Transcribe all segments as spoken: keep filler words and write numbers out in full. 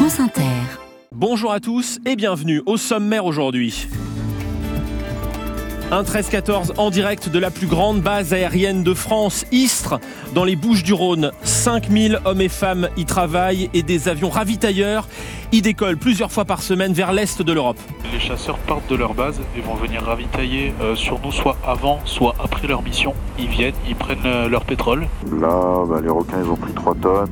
France Inter. Bonjour à tous et bienvenue au sommaire aujourd'hui. Un treize quatorze en direct de la plus grande base aérienne de France, Istres, dans les Bouches-du-Rhône. cinq mille hommes et femmes y travaillent et des avions ravitailleurs y décollent plusieurs fois par semaine vers l'est de l'Europe. Les chasseurs partent de leur base et vont venir ravitailler euh, sur nous, soit avant, soit après leur mission. Ils viennent, ils prennent euh, leur pétrole. Là, bah, les requins, ils ont pris trois tonnes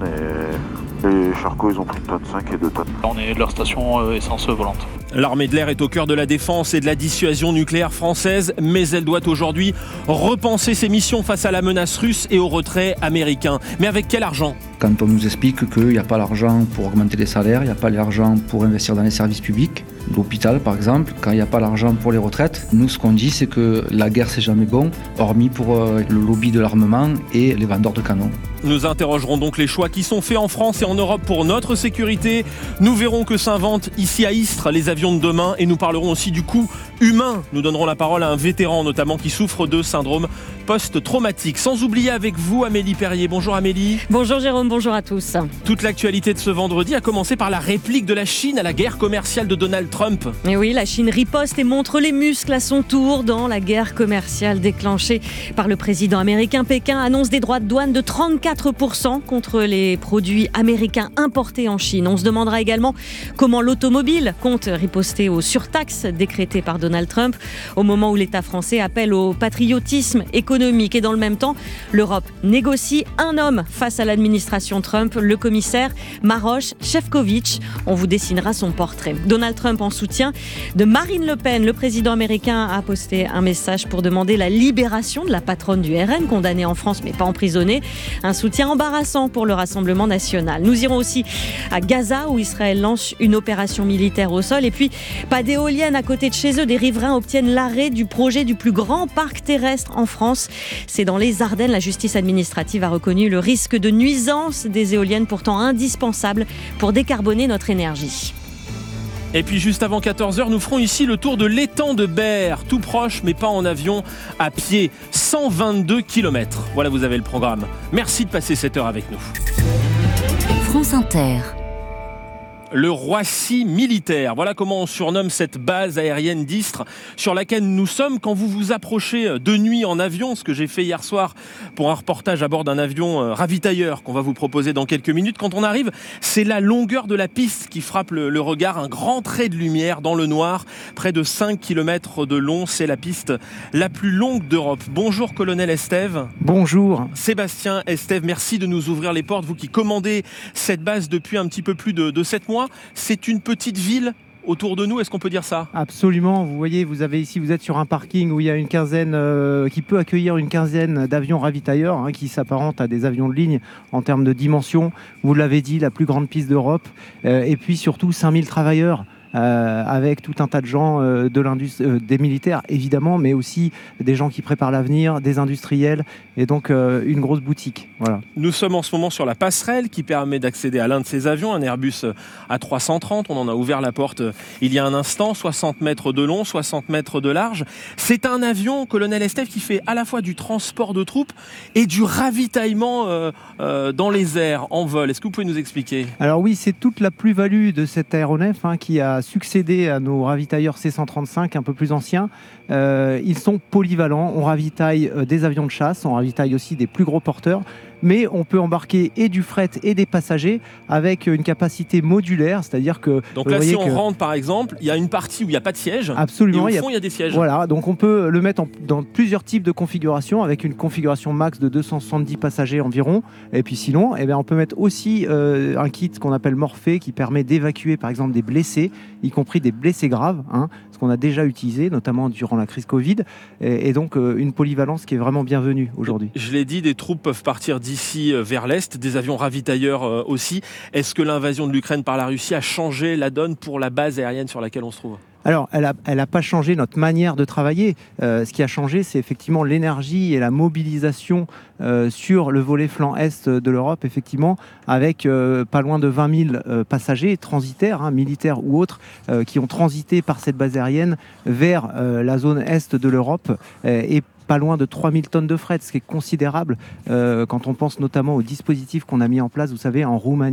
et les charcots, ils ont pris une tonne cinq et deux tonnes. On est de leur station euh, essence volante. L'armée de l'air est au cœur de la défense et de la dissuasion nucléaire française, mais elle doit aujourd'hui repenser ses missions face à la menace russe et au retrait américain. Mais avec quel argent ? Quand on nous explique qu'il n'y a pas l'argent pour augmenter les salaires, il n'y a pas l'argent pour investir dans les services publics, l'hôpital par exemple, quand il n'y a pas l'argent pour les retraites, nous ce qu'on dit c'est que la guerre c'est jamais bon, hormis pour euh, le lobby de l'armement et les vendeurs de canons. Nous interrogerons donc les choix qui sont faits en France et en Europe pour notre sécurité. Nous verrons que s'inventent ici à Istres les avions de demain et nous parlerons aussi du coût humain. Nous donnerons la parole à un vétéran notamment qui souffre de syndrome post-traumatique. Sans oublier avec vous Amélie Perrier. Bonjour Amélie. Bonjour Jérôme, bonjour à tous. Toute l'actualité de ce vendredi a commencé par la réplique de la Chine à la guerre commerciale de Donald Trump. Et oui, la Chine riposte et montre les muscles à son tour dans la guerre commerciale déclenchée par le président américain. Pékin annonce des droits de douane de trente-quatre pour cent contre les produits américains importés en Chine. On se demandera également comment l'automobile compte riposter aux surtaxes décrétées par Donald Trump au moment où l'État français appelle au patriotisme économique. Et dans le même temps, l'Europe négocie un homme face à l'administration Trump, le commissaire Maroš Šefčovič. On vous dessinera son portrait. Donald Trump en soutien de Marine Le Pen. Le président américain a posté un message pour demander la libération de la patronne du R N, condamnée en France mais pas emprisonnée. Un soutien embarrassant pour le Rassemblement national. Nous irons aussi à Gaza où Israël lance une opération militaire au sol. Et puis, pas d'éoliennes à côté de chez eux. Des riverains obtiennent l'arrêt du projet du plus grand parc terrestre en France. C'est dans les Ardennes. La justice administrative a reconnu le risque de nuisance des éoliennes pourtant indispensables pour décarboner notre énergie. Et puis juste avant quatorze heures, nous ferons ici le tour de l'étang de Berre, tout proche mais pas en avion, à pied, cent vingt-deux kilomètres. Voilà, vous avez le programme. Merci de passer cette heure avec nous. France Inter. Le Roissy militaire, voilà comment on surnomme cette base aérienne d'Istres sur laquelle nous sommes quand vous vous approchez de nuit en avion, ce que j'ai fait hier soir pour un reportage à bord d'un avion ravitailleur qu'on va vous proposer dans quelques minutes. Quand on arrive, c'est la longueur de la piste qui frappe le, le regard, un grand trait de lumière dans le noir, près de cinq kilomètres de long, c'est la piste la plus longue d'Europe. Bonjour colonel Estève. Bonjour. Sébastien Estève, merci de nous ouvrir les portes, vous qui commandez cette base depuis un petit peu plus de, de sept mois. C'est une petite ville autour de nous, est-ce qu'on peut dire ça ? Absolument, vous voyez, vous avez ici, vous êtes sur un parking où il y a une quinzaine, euh, qui peut accueillir une quinzaine d'avions ravitailleurs, hein, qui s'apparentent à des avions de ligne en termes de dimension. Vous l'avez dit, la plus grande piste d'Europe, euh, et puis surtout cinq mille travailleurs. Euh, avec tout un tas de gens, euh, de l'industrie, euh, des militaires évidemment, mais aussi des gens qui préparent l'avenir, des industriels, et donc euh, une grosse boutique. Voilà. Nous sommes en ce moment sur la passerelle qui permet d'accéder à l'un de ces avions, un Airbus A trois cent trente. On en a ouvert la porte il y a un instant, soixante mètres de long, soixante mètres de large. C'est un avion, colonel Estève, qui fait à la fois du transport de troupes et du ravitaillement euh, euh, dans les airs, en vol. Est-ce que vous pouvez nous expliquer ? Alors oui, c'est toute la plus-value de cet aéronef hein, qui a succédé à nos ravitailleurs C cent trente-cinq un peu plus anciens. Euh, ils sont polyvalents, on ravitaille euh, des avions de chasse, on ravitaille aussi des plus gros porteurs, mais on peut embarquer et du fret et des passagers avec une capacité modulaire, c'est-à-dire que... Donc là, si on que... rentre par exemple, il y a une partie où il n'y a pas de siège, absolument, et au fond, il y a des sièges. Voilà, donc on peut le mettre en, dans plusieurs types de configurations, avec une configuration max de deux cent soixante-dix passagers environ, et puis sinon, eh bien, on peut mettre aussi euh, un kit qu'on appelle Morphée, qui permet d'évacuer par exemple des blessés, y compris des blessés graves, hein, ce qu'on a déjà utilisé, notamment durant la crise Covid, et, et donc euh, une polyvalence qui est vraiment bienvenue aujourd'hui. Je l'ai dit, des troupes peuvent partir d'ici vers l'Est, des avions ravitailleurs euh, aussi. Est-ce que l'invasion de l'Ukraine par la Russie a changé la donne pour la base aérienne sur laquelle on se trouve ? Alors, elle n'a elle a pas changé notre manière de travailler. Euh, ce qui a changé, c'est effectivement l'énergie et la mobilisation euh, sur le volet flanc est de l'Europe, effectivement, avec euh, pas loin de vingt mille euh, passagers transitaires, hein, militaires ou autres, euh, qui ont transité par cette base aérienne vers euh, la zone est de l'Europe euh, et pas loin de trois mille tonnes de fret, ce qui est considérable euh, quand on pense notamment au dispositif qu'on a mis en place, vous savez, en Roumanie,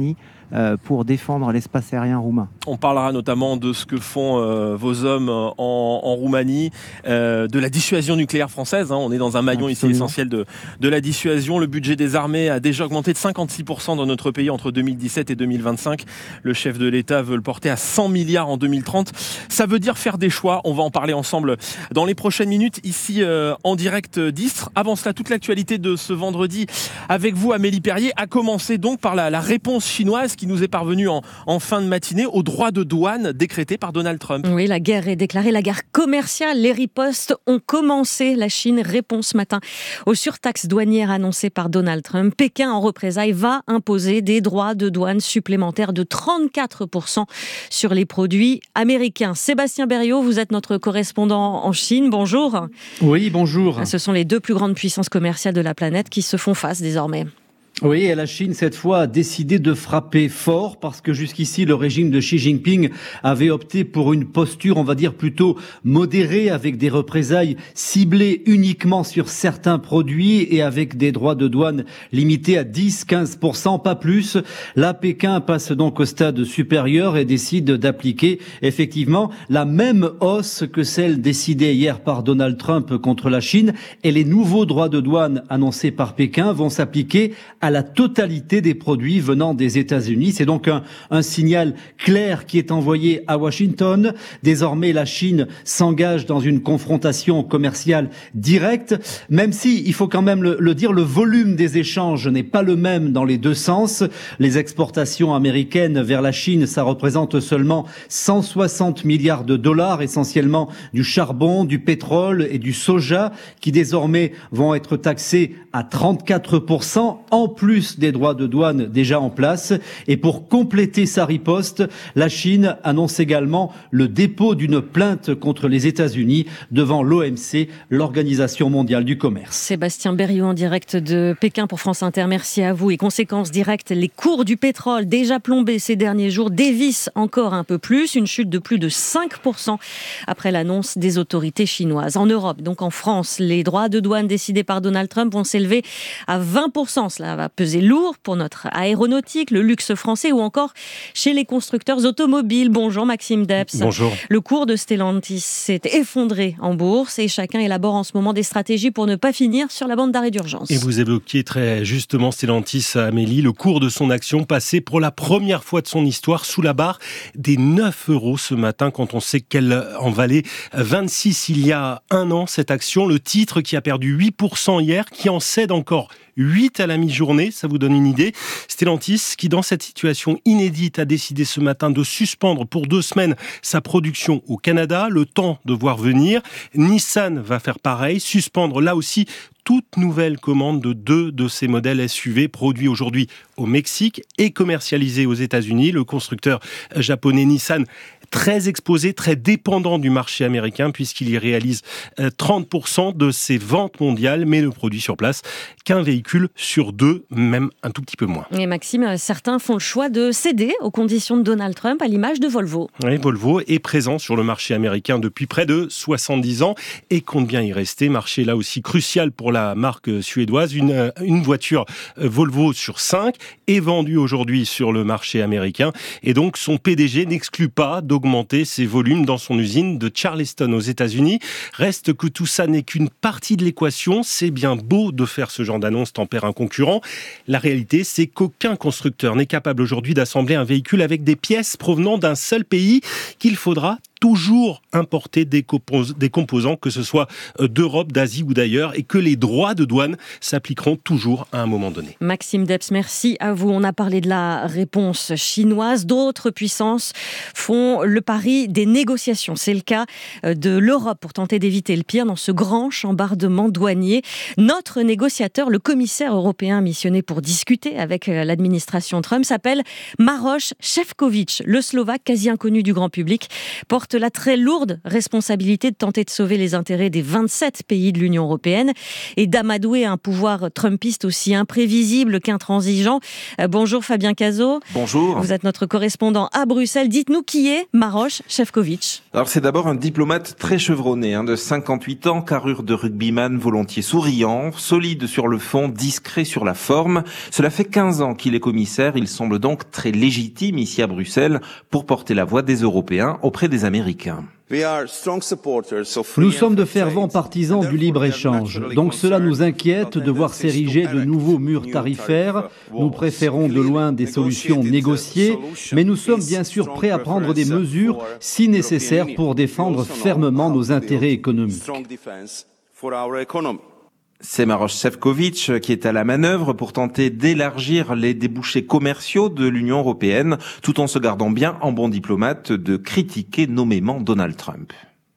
euh, pour défendre l'espace aérien roumain. On parlera notamment de ce que font euh, vos hommes en, en Roumanie, euh, de la dissuasion nucléaire française. Hein. On est dans un maillon Absolument. ici essentiel de, de la dissuasion. Le budget des armées a déjà augmenté de cinquante-six pour cent dans notre pays entre deux mille dix-sept et deux mille vingt-cinq. Le chef de l'État veut le porter à cent milliards en deux mille trente. Ça veut dire faire des choix. On va en parler ensemble dans les prochaines minutes ici euh, en direct d'Istres. Avant cela, toute l'actualité de ce vendredi avec vous, Amélie Perrier, a commencé donc par la, la réponse chinoise qui nous est parvenue en, en fin de matinée au droit de douane décrété par Donald Trump. Oui, la guerre est déclarée, la guerre commerciale. Les ripostes ont commencé. La Chine répond ce matin aux surtaxes douanières annoncées par Donald Trump. Pékin, en représailles, va imposer des droits de douane supplémentaires de trente-quatre pour cent sur les produits américains. Sébastien Berriot, vous êtes notre correspondant en Chine. Bonjour. Oui, bonjour. Ce sont les deux plus grandes puissances commerciales de la planète qui se font face désormais. Oui, et la Chine, cette fois, a décidé de frapper fort parce que jusqu'ici, le régime de Xi Jinping avait opté pour une posture, on va dire, plutôt modérée, avec des représailles ciblées uniquement sur certains produits et avec des droits de douane limités à dix à quinze pour cent, pas plus. Là, Pékin passe donc au stade supérieur et décide d'appliquer effectivement la même hausse que celle décidée hier par Donald Trump contre la Chine. Et les nouveaux droits de douane annoncés par Pékin vont s'appliquer à la totalité des produits venant des États-Unis. C'est donc un, un signal clair qui est envoyé à Washington. Désormais, la Chine s'engage dans une confrontation commerciale directe, même si, il faut quand même le, le dire, le volume des échanges n'est pas le même dans les deux sens. Les exportations américaines vers la Chine, ça représente seulement cent soixante milliards de dollars, essentiellement du charbon, du pétrole et du soja, qui désormais vont être taxés à trente-quatre pour cent, en plus des droits de douane déjà en place. Et pour compléter sa riposte, la Chine annonce également le dépôt d'une plainte contre les États-Unis devant l'O M C, l'Organisation mondiale du commerce. Sébastien Berriot en direct de Pékin pour France Inter. Merci à vous. Et conséquence directe, les cours du pétrole déjà plombés ces derniers jours dévissent encore un peu plus. Une chute de plus de cinq pour cent après l'annonce des autorités chinoises. En Europe, donc en France, les droits de douane décidés par Donald Trump vont s'élever à vingt pour cent. Cela va peser lourd pour notre aéronautique, le luxe français ou encore chez les constructeurs automobiles. Bonjour Maxime Debs. Bonjour. Le cours de Stellantis s'est effondré en bourse et chacun élabore en ce moment des stratégies pour ne pas finir sur la bande d'arrêt d'urgence. Et vous évoquiez très justement Stellantis, Amélie, le cours de son action passé pour la première fois de son histoire sous la barre des neuf euros ce matin quand on sait qu'elle en valait vingt-six il y a un an cette action. Le titre qui a perdu huit pour cent hier, qui en cède encore huit à la mi-journée, ça vous donne une idée. Stellantis, qui dans cette situation inédite a décidé ce matin de suspendre pour deux semaines sa production au Canada, le temps de voir venir. Nissan va faire pareil, suspendre là aussi toute nouvelle commande de deux de ces modèles S U V produits aujourd'hui au Mexique et commercialisés aux États-Unis. Le constructeur japonais Nissan, très exposé, très dépendant du marché américain puisqu'il y réalise trente pour cent de ses ventes mondiales, mais ne produit sur place qu'un véhicule sur deux, même un tout petit peu moins. Et Maxime, certains font le choix de céder aux conditions de Donald Trump, à l'image de Volvo. Oui, Volvo est présent sur le marché américain depuis près de soixante-dix ans et compte bien y rester. Marché là aussi crucial pour la marque suédoise. Une, une voiture Volvo sur cinq est vendue aujourd'hui sur le marché américain et donc son P D G n'exclut pas d'augmenter ses volumes dans son usine de Charleston aux États-Unis. Reste que tout ça n'est qu'une partie de l'équation. C'est bien beau de faire ce genre d'annonce tempère un concurrent. La réalité, c'est qu'aucun constructeur n'est capable aujourd'hui d'assembler un véhicule avec des pièces provenant d'un seul pays qu'il faudra toujours importer des, compos- des composants, que ce soit d'Europe, d'Asie ou d'ailleurs, et que les droits de douane s'appliqueront toujours à un moment donné. Maxime Debs, merci à vous. On a parlé de la réponse chinoise. D'autres puissances font le pari des négociations. C'est le cas de l'Europe pour tenter d'éviter le pire dans ce grand chambardement douanier. Notre négociateur, le commissaire européen missionné pour discuter avec l'administration Trump, s'appelle Maroš Šefčovič. Le Slovaque, quasi inconnu du grand public, porte porte la très lourde responsabilité de tenter de sauver les intérêts des vingt-sept pays de l'Union européenne et d'amadouer un pouvoir trumpiste aussi imprévisible qu'intransigeant. Euh, bonjour Fabien Cazot. Bonjour. Vous êtes notre correspondant à Bruxelles. Dites-nous qui est Maroš Šefčovič. Alors c'est d'abord un diplomate très chevronné, hein, de cinquante-huit ans, carrure de rugbyman volontiers souriant, solide sur le fond, discret sur la forme. Cela fait quinze ans qu'il est commissaire, il semble donc très légitime ici à Bruxelles pour porter la voix des Européens auprès des Américains. Nous sommes de fervents partisans du libre-échange, donc cela nous inquiète de voir s'ériger de nouveaux murs tarifaires. Nous préférons de loin des solutions négociées, mais nous sommes bien sûr prêts à prendre des mesures si nécessaires pour défendre fermement nos intérêts économiques. C'est Maroš Šefčovič qui est à la manœuvre pour tenter d'élargir les débouchés commerciaux de l'Union européenne, tout en se gardant bien, en bon diplomate, de critiquer nommément Donald Trump.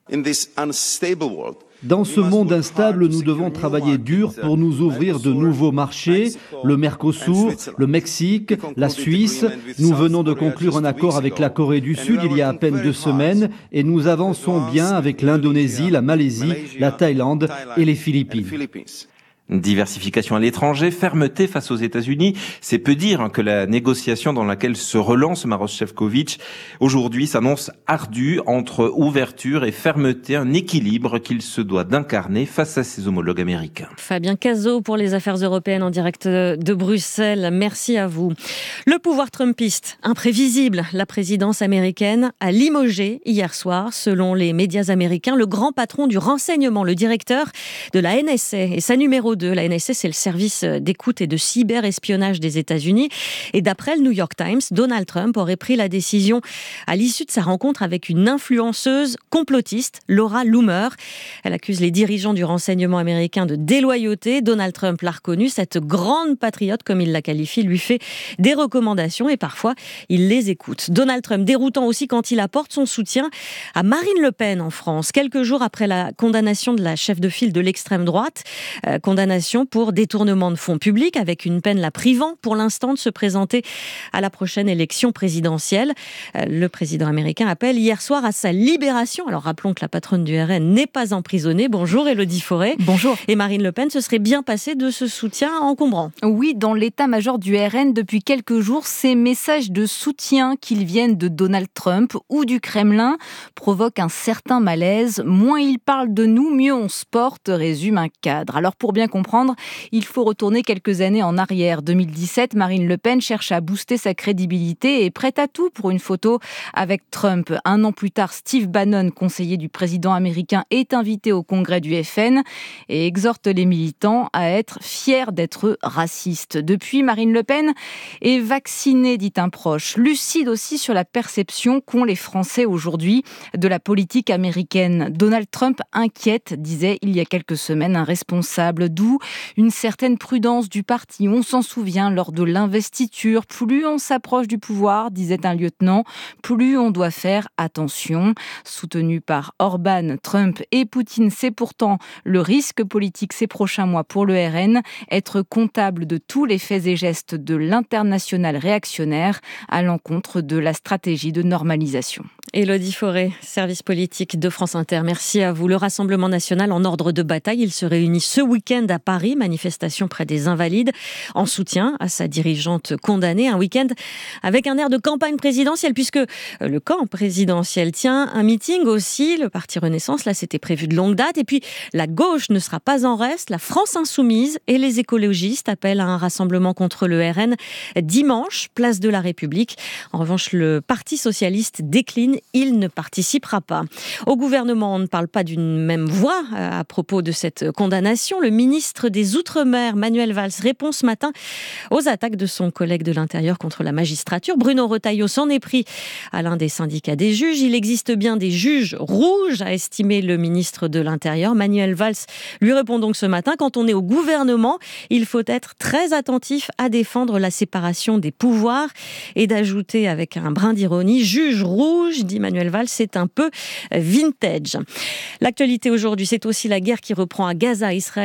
Dans ce monde instable, nous devons travailler dur pour nous ouvrir de nouveaux marchés, le Mercosur, le Mexique, la Suisse. Nous venons de conclure un accord avec la Corée du Sud il y a à peine deux semaines et nous avançons bien avec l'Indonésie, la Malaisie, la Thaïlande et les Philippines. Diversification à l'étranger, fermeté face aux États-Unis, c'est peu dire que la négociation dans laquelle se relance Maroš Šefčovič aujourd'hui s'annonce ardue entre ouverture et fermeté, un équilibre qu'il se doit d'incarner face à ses homologues américains. Fabien Cazot pour les affaires européennes en direct de Bruxelles, merci à vous. Le pouvoir trumpiste, imprévisible, la présidence américaine a limogé hier soir, selon les médias américains, le grand patron du renseignement, le directeur de la N S A et sa numéro deux. La N S A, c'est le service d'écoute et de cyberespionnage des États-Unis. Et d'après le New York Times, Donald Trump aurait pris la décision à l'issue de sa rencontre avec une influenceuse complotiste, Laura Loomer. Elle accuse les dirigeants du renseignement américain de déloyauté. Donald Trump l'a reconnue. Cette grande patriote, comme il la qualifie, lui fait des recommandations et parfois il les écoute. Donald Trump déroutant aussi quand il apporte son soutien à Marine Le Pen en France, quelques jours après la condamnation de la chef de file de l'extrême droite. Euh, condamnation pour détournement de fonds publics avec une peine la privant pour l'instant de se présenter à la prochaine élection présidentielle. Le président américain appelle hier soir à sa libération. Alors rappelons que la patronne du R N n'est pas emprisonnée. Bonjour Élodie Forêt. Bonjour. Et Marine Le Pen se serait bien passée de ce soutien encombrant. Oui, dans l'état-major du R N depuis quelques jours, ces messages de soutien, qu'ils viennent de Donald Trump ou du Kremlin, provoquent un certain malaise. Moins il parle de nous, mieux on se porte, résume un cadre. Alors pour bien comprendre, il faut retourner quelques années en arrière. deux mille dix-sept, Marine Le Pen cherche à booster sa crédibilité et est prête à tout pour une photo avec Trump. Un an plus tard, Steve Bannon, conseiller du président américain, est invité au congrès du F N et exhorte les militants à être fiers d'être racistes. Depuis, Marine Le Pen est vaccinée, dit un proche, lucide aussi sur la perception qu'ont les Français aujourd'hui de la politique américaine. Donald Trump inquiète, disait il y a quelques semaines un responsable, d'où une certaine prudence du parti. On s'en souvient lors de l'investiture. Plus on s'approche du pouvoir, disait un lieutenant, plus on doit faire attention. Soutenu par Orban, Trump et Poutine, c'est pourtant le risque politique ces prochains mois pour le R N, être comptable de tous les faits et gestes de l'international réactionnaire à l'encontre de la stratégie de normalisation. Élodie Forêt, service politique de France Inter. Merci à vous. Le Rassemblement national en ordre de bataille, il se réunit ce week-end à Paris, manifestation près des Invalides, en soutien à sa dirigeante condamnée. Un week-end avec un air de campagne présidentielle, puisque le camp présidentiel tient un meeting aussi. Le Parti Renaissance, là, c'était prévu de longue date. Et puis, la gauche ne sera pas en reste. La France insoumise et les écologistes appellent à un rassemblement contre le R N dimanche, place de la République. En revanche, le Parti socialiste décline. Il ne participera pas. Au gouvernement, on ne parle pas d'une même voix à propos de cette condamnation. Le ministre des Outre-mer, Manuel Valls, répond ce matin aux attaques de son collègue de l'Intérieur contre la magistrature. Bruno Retailleau s'en est pris à l'un des syndicats des juges. Il existe bien des juges rouges, a estimé le ministre de l'Intérieur. Manuel Valls lui répond donc ce matin, quand on est au gouvernement, il faut être très attentif à défendre la séparation des pouvoirs, et d'ajouter avec un brin d'ironie, juge rouge, dit Manuel Valls, c'est un peu vintage. L'actualité aujourd'hui, c'est aussi la guerre qui reprend à Gaza. Israël annonce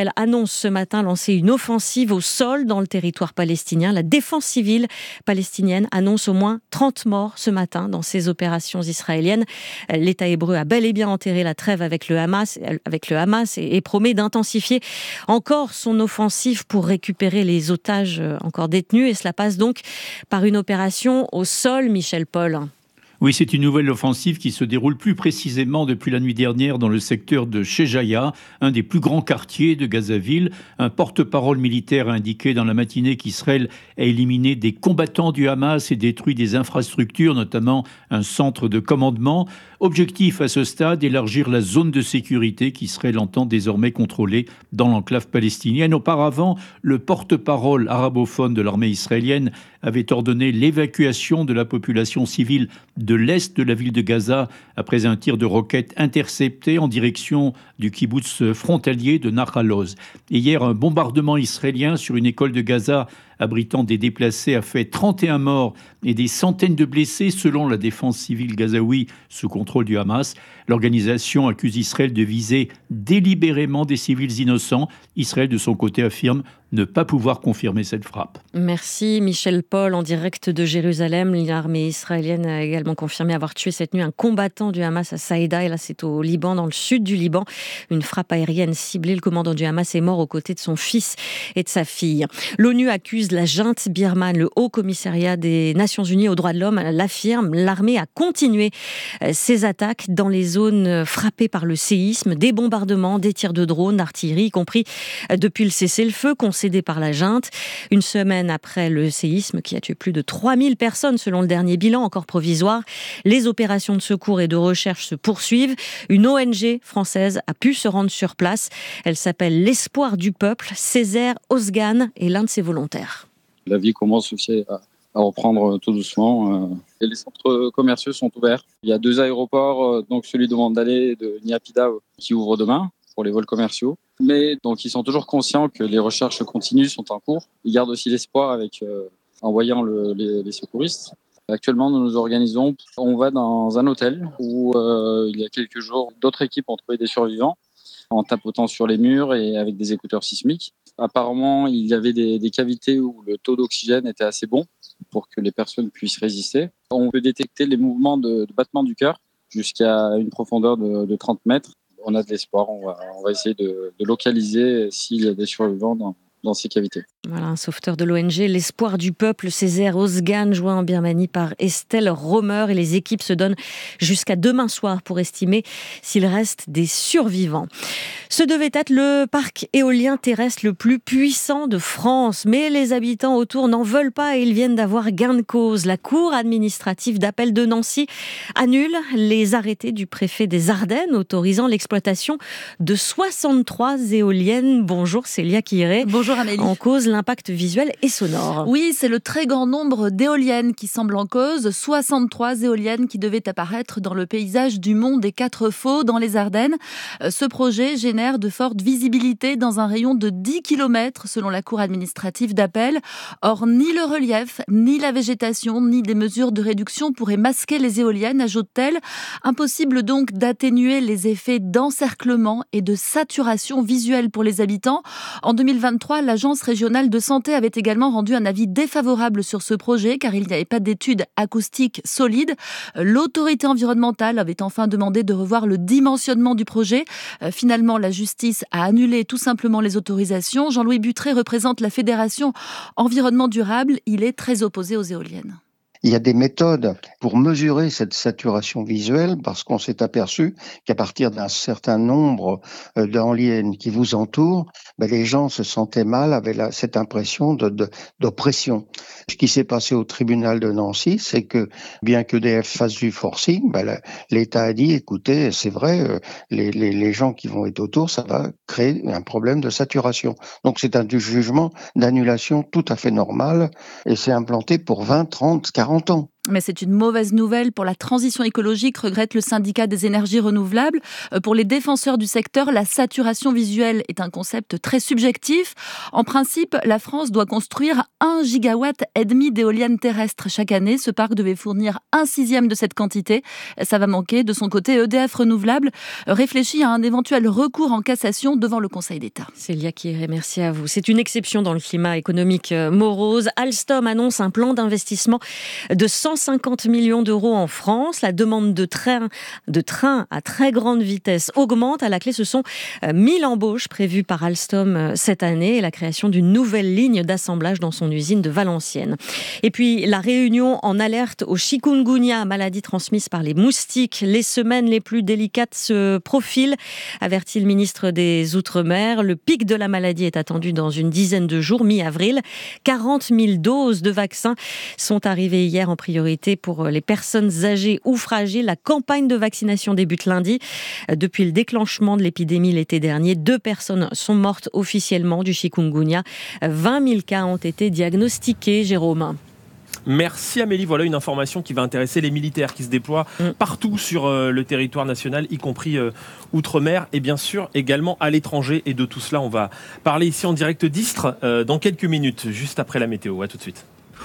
annonce ce matin lancer une offensive au sol dans le territoire palestinien. La défense civile palestinienne annonce au moins trente morts ce matin dans ces opérations israéliennes. L'État hébreu a bel et bien enterré la trêve avec le Hamas, avec le Hamas et, et promet d'intensifier encore son offensive pour récupérer les otages encore détenus. Et cela passe donc par une opération au sol, Michel Paul. Oui, c'est une nouvelle offensive qui se déroule plus précisément depuis la nuit dernière dans le secteur de Shejaïa, un des plus grands quartiers de Gazaville. Un porte-parole militaire a indiqué dans la matinée qu'Israël a éliminé des combattants du Hamas et détruit des infrastructures, notamment un centre de commandement. Objectif à ce stade, élargir la zone de sécurité qu'Israël entend désormais contrôler dans l'enclave palestinienne. Auparavant, le porte-parole arabophone de l'armée israélienne avait ordonné l'évacuation de la population civile de l'est de la ville de Gaza après un tir de roquette intercepté en direction du kibboutz frontalier de Nahal Oz. Et hier, un bombardement israélien sur une école de Gaza abritant des déplacés a fait trente et un morts et des centaines de blessés selon la défense civile gazaoui sous contrôle du Hamas. L'organisation accuse Israël de viser délibérément des civils innocents. Israël, de son côté, affirme ne pas pouvoir confirmer cette frappe. Merci Michel Paul, en direct de Jérusalem. L'armée israélienne a également confirmé avoir tué cette nuit un combattant du Hamas à Saïda. Et là, c'est au Liban, dans le sud du Liban. Une frappe aérienne ciblée. Le commandant du Hamas est mort aux côtés de son fils et de sa fille. L'ONU accuse la junte birmane. Le Haut Commissariat des Nations Unies aux droits de l'homme l'affirme. L'armée a continué ses attaques dans les zones frappées par le séisme. Des bombardements, des tirs de drones, d'artillerie, y compris depuis le cessez-le-feu concédé par la junte. Une semaine après le séisme qui a tué plus de trois mille personnes selon le dernier bilan, encore provisoire, les opérations de secours et de recherche se poursuivent. Une O N G française a pu se rendre sur place. Elle s'appelle l'Espoir du Peuple. Césaire Osgan est l'un de ses volontaires. La vie commence aussi à, à reprendre tout doucement. Et les centres commerciaux sont ouverts. Il y a deux aéroports, donc celui de Mandalay et de Niapida qui ouvrent demain pour les vols commerciaux. Mais donc ils sont toujours conscients que les recherches continues sont en cours. Ils gardent aussi l'espoir avec euh, en voyant le, les, les secouristes. Actuellement, nous nous organisons. On va dans un hôtel où euh, il y a quelques jours, d'autres équipes ont trouvé des survivants en tapotant sur les murs et avec des écouteurs sismiques. Apparemment, il y avait des, des cavités où le taux d'oxygène était assez bon pour que les personnes puissent résister. On peut détecter les mouvements de, de battement du cœur jusqu'à une profondeur de, de trente mètres. On a de l'espoir, on va, on va essayer de, de localiser s'il y a des survivants dans, dans ces cavités. Voilà, un sauveteur de l'O N G, l'Espoir du Peuple, Césaire Osgan, joint en Birmanie par Estelle Romer. Et les équipes se donnent jusqu'à demain soir pour estimer s'il reste des survivants. Ce devait être le parc éolien terrestre le plus puissant de France. Mais les habitants autour n'en veulent pas et ils viennent d'avoir gain de cause. La Cour administrative d'appel de Nancy annule les arrêtés du préfet des Ardennes autorisant l'exploitation de soixante-trois éoliennes. Bonjour Célia Quiré. Bonjour Amélie. En cause l'impact visuel et sonore. Oui, c'est le très grand nombre d'éoliennes qui semble en cause. soixante-trois éoliennes qui devaient apparaître dans le paysage du mont des Quatre Faux dans les Ardennes. Ce projet génère de fortes visibilités dans un rayon de dix kilomètres selon la Cour administrative d'appel. Or, ni le relief, ni la végétation, ni des mesures de réduction pourraient masquer les éoliennes, ajoute-t-elle. Impossible donc d'atténuer les effets d'encerclement et de saturation visuelle pour les habitants. En deux mille vingt-trois, l'Agence régionale de santé avait également rendu un avis défavorable sur ce projet car il n'y avait pas d'études acoustiques solides. L'autorité environnementale avait enfin demandé de revoir le dimensionnement du projet. Finalement, la justice a annulé tout simplement les autorisations. Jean-Louis Butré représente la Fédération Environnement Durable. Il est très opposé aux éoliennes. Il y a des méthodes pour mesurer cette saturation visuelle parce qu'on s'est aperçu qu'à partir d'un certain nombre d'éoliennes qui vous entourent, ben les gens se sentaient mal, avaient la, cette impression de, de, d'oppression. Ce qui s'est passé au tribunal de Nancy, c'est que bien qu'E D F fasse du forcing, ben l'État a dit, écoutez, c'est vrai, les, les, les gens qui vont être autour, ça va créer un problème de saturation. Donc c'est un jugement d'annulation tout à fait normal et c'est implanté pour vingt, trente, quarante ans. Mais c'est une mauvaise nouvelle pour la transition écologique, regrette le syndicat des énergies renouvelables. Pour les défenseurs du secteur, la saturation visuelle est un concept très subjectif. En principe, la France doit construire un gigawatt et demi d'éoliennes terrestres chaque année. Ce parc devait fournir un sixième de cette quantité. Ça va manquer. De son côté, E D F Renouvelable réfléchit à un éventuel recours en cassation devant le Conseil d'État. Célia Quiré, merci à vous. C'est une exception dans le climat économique morose. Alstom annonce un plan d'investissement de cent cinquante millions d'euros en France. La demande de trains de train à très grande vitesse augmente. À la clé, ce sont mille embauches prévues par Alstom cette année et la création d'une nouvelle ligne d'assemblage dans son usine de Valenciennes. Et puis, la Réunion en alerte au chikungunya, maladie transmise par les moustiques. Les semaines les plus délicates se profilent, avertit le ministre des Outre-mer. Le pic de la maladie est attendu dans une dizaine de jours, mi-avril. quarante mille doses de vaccins sont arrivées hier en priorité pour les personnes âgées ou fragiles. La campagne de vaccination débute lundi. Depuis le déclenchement de l'épidémie l'été dernier, deux personnes sont mortes officiellement du chikungunya. vingt mille cas ont été diagnostiqués, Jérôme. Merci Amélie, voilà une information qui va intéresser les militaires qui se déploient mmh. partout sur euh, le territoire national, y compris euh, Outre-mer et bien sûr également à l'étranger. Et de tout cela, on va parler ici en direct d'Istres euh, dans quelques minutes, juste après la météo. À tout de suite.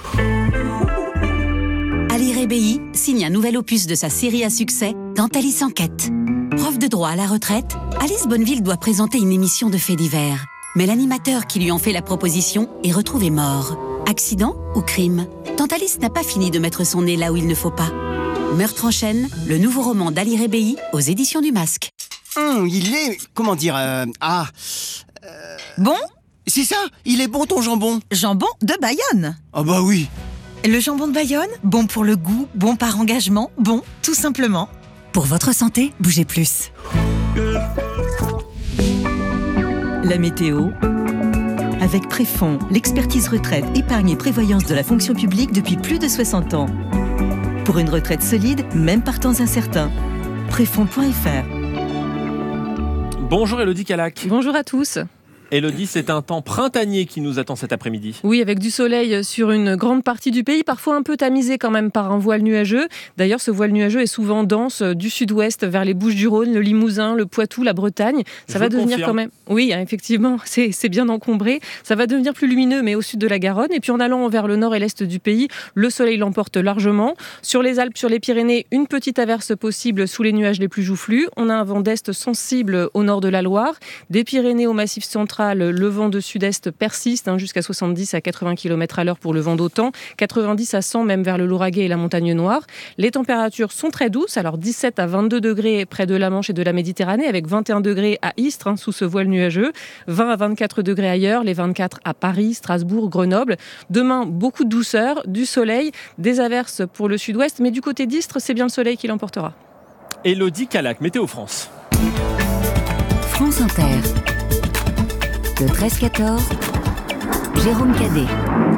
Ali Rebéi signe un nouvel opus de sa série à succès, Dentalis Enquête. Prof de droit à la retraite, Alice Bonneville doit présenter une émission de faits divers. Mais l'animateur qui lui en fait la proposition est retrouvé mort. Accident ou crime ? Dentalis n'a pas fini de mettre son nez là où il ne faut pas. Meurtre en chaîne, le nouveau roman d'Ali Rebéi aux éditions du Masque. Hum, il est... comment dire... Euh, ah... Euh... Bon ? C'est ça, il est bon ton jambon. Jambon de Bayonne. Ah bah oui. Le jambon de Bayonne, bon pour le goût, bon par engagement, bon tout simplement. Pour votre santé, bougez plus. La météo avec Préfond, l'expertise retraite, épargne et prévoyance de la fonction publique depuis plus de soixante ans. Pour une retraite solide, même par temps incertains. Préfond point F R. Bonjour Élodie Calac. Bonjour à tous. Élodie, c'est un temps printanier qui nous attend cet après-midi. Oui, avec du soleil sur une grande partie du pays, parfois un peu tamisé quand même par un voile nuageux. D'ailleurs, ce voile nuageux est souvent dense du sud-ouest vers les Bouches-du-Rhône, le Limousin, le Poitou, la Bretagne. Ça Je va devenir confirme. quand même... Oui, effectivement, c'est, c'est bien encombré. Ça va devenir plus lumineux, mais au sud de la Garonne. Et puis en allant vers le nord et l'est du pays, le soleil l'emporte largement. Sur les Alpes, sur les Pyrénées, une petite averse possible sous les nuages les plus joufflus. On a un vent d'est sensible au nord de la Loire. Des Pyrénées au Massif central, le vent de sud-est persiste hein, jusqu'à soixante-dix à quatre-vingts kilomètres à l'heure pour le vent d'OTAN, quatre-vingt-dix à cent même vers le Lauragais et la Montagne Noire. Les températures sont très douces, alors dix-sept à vingt-deux degrés près de la Manche et de la Méditerranée, avec vingt et un degrés à Istres hein, sous ce voile nuageux, vingt à vingt-quatre degrés ailleurs, les vingt-quatre à Paris, Strasbourg, Grenoble. Demain, beaucoup de douceur, du soleil, des averses pour le sud-ouest, mais du côté d'Istres, c'est bien le soleil qui l'emportera. Élodie Calac, Météo France. France Inter. Le treize quatorze, Jérôme Cadet.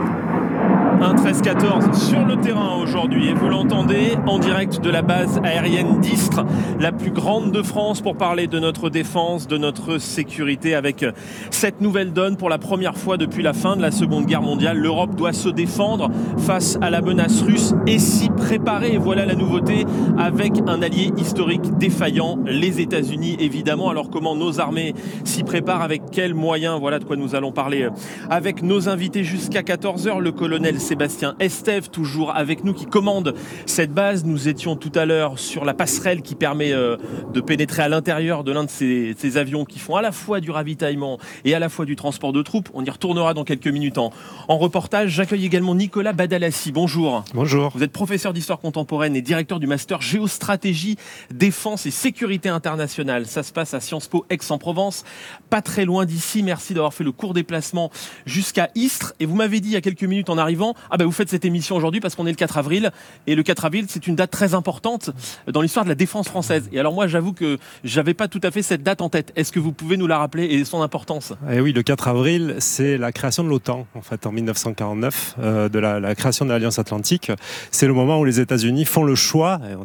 Un treize quatorze sur le terrain aujourd'hui et vous l'entendez en direct de la base aérienne d'Istres, la plus grande de France, pour parler de notre défense, de notre sécurité. Avec cette nouvelle donne, pour la première fois depuis la fin de la Seconde Guerre mondiale, l'Europe doit se défendre face à la menace russe et s'y préparer. Et voilà la nouveauté, avec un allié historique défaillant, les États-Unis évidemment. Alors comment nos armées s'y préparent, avec quels moyens? Voilà de quoi nous allons parler avec nos invités jusqu'à quatorze heures. Le colonel Sébastien Estève, toujours avec nous, qui commande cette base. Nous étions tout à l'heure sur la passerelle qui permet euh, de pénétrer à l'intérieur de l'un de ces, ces avions qui font à la fois du ravitaillement et à la fois du transport de troupes. On y retournera dans quelques minutes en, en reportage. J'accueille également Nicolas Badalassi. Bonjour. Bonjour. Vous êtes professeur d'histoire contemporaine et directeur du master géostratégie, défense et sécurité internationale. Ça se passe à Sciences Po Aix-en-Provence, pas très loin d'ici. Merci d'avoir fait le court déplacement jusqu'à Istres. Et vous m'avez dit il y a quelques minutes en arrivant, ah ben vous faites cette émission aujourd'hui parce qu'on est le quatre avril, et le quatre avril c'est une date très importante dans l'histoire de la défense française. Et alors moi j'avoue que j'avais pas tout à fait cette date en tête. Est-ce que vous pouvez nous la rappeler et son importance? Eh oui, le quatre avril c'est la création de l'OTAN en fait en mille neuf cent quarante-neuf, euh, de la, la création de l'Alliance Atlantique. C'est le moment où les États-Unis font le choix, et on est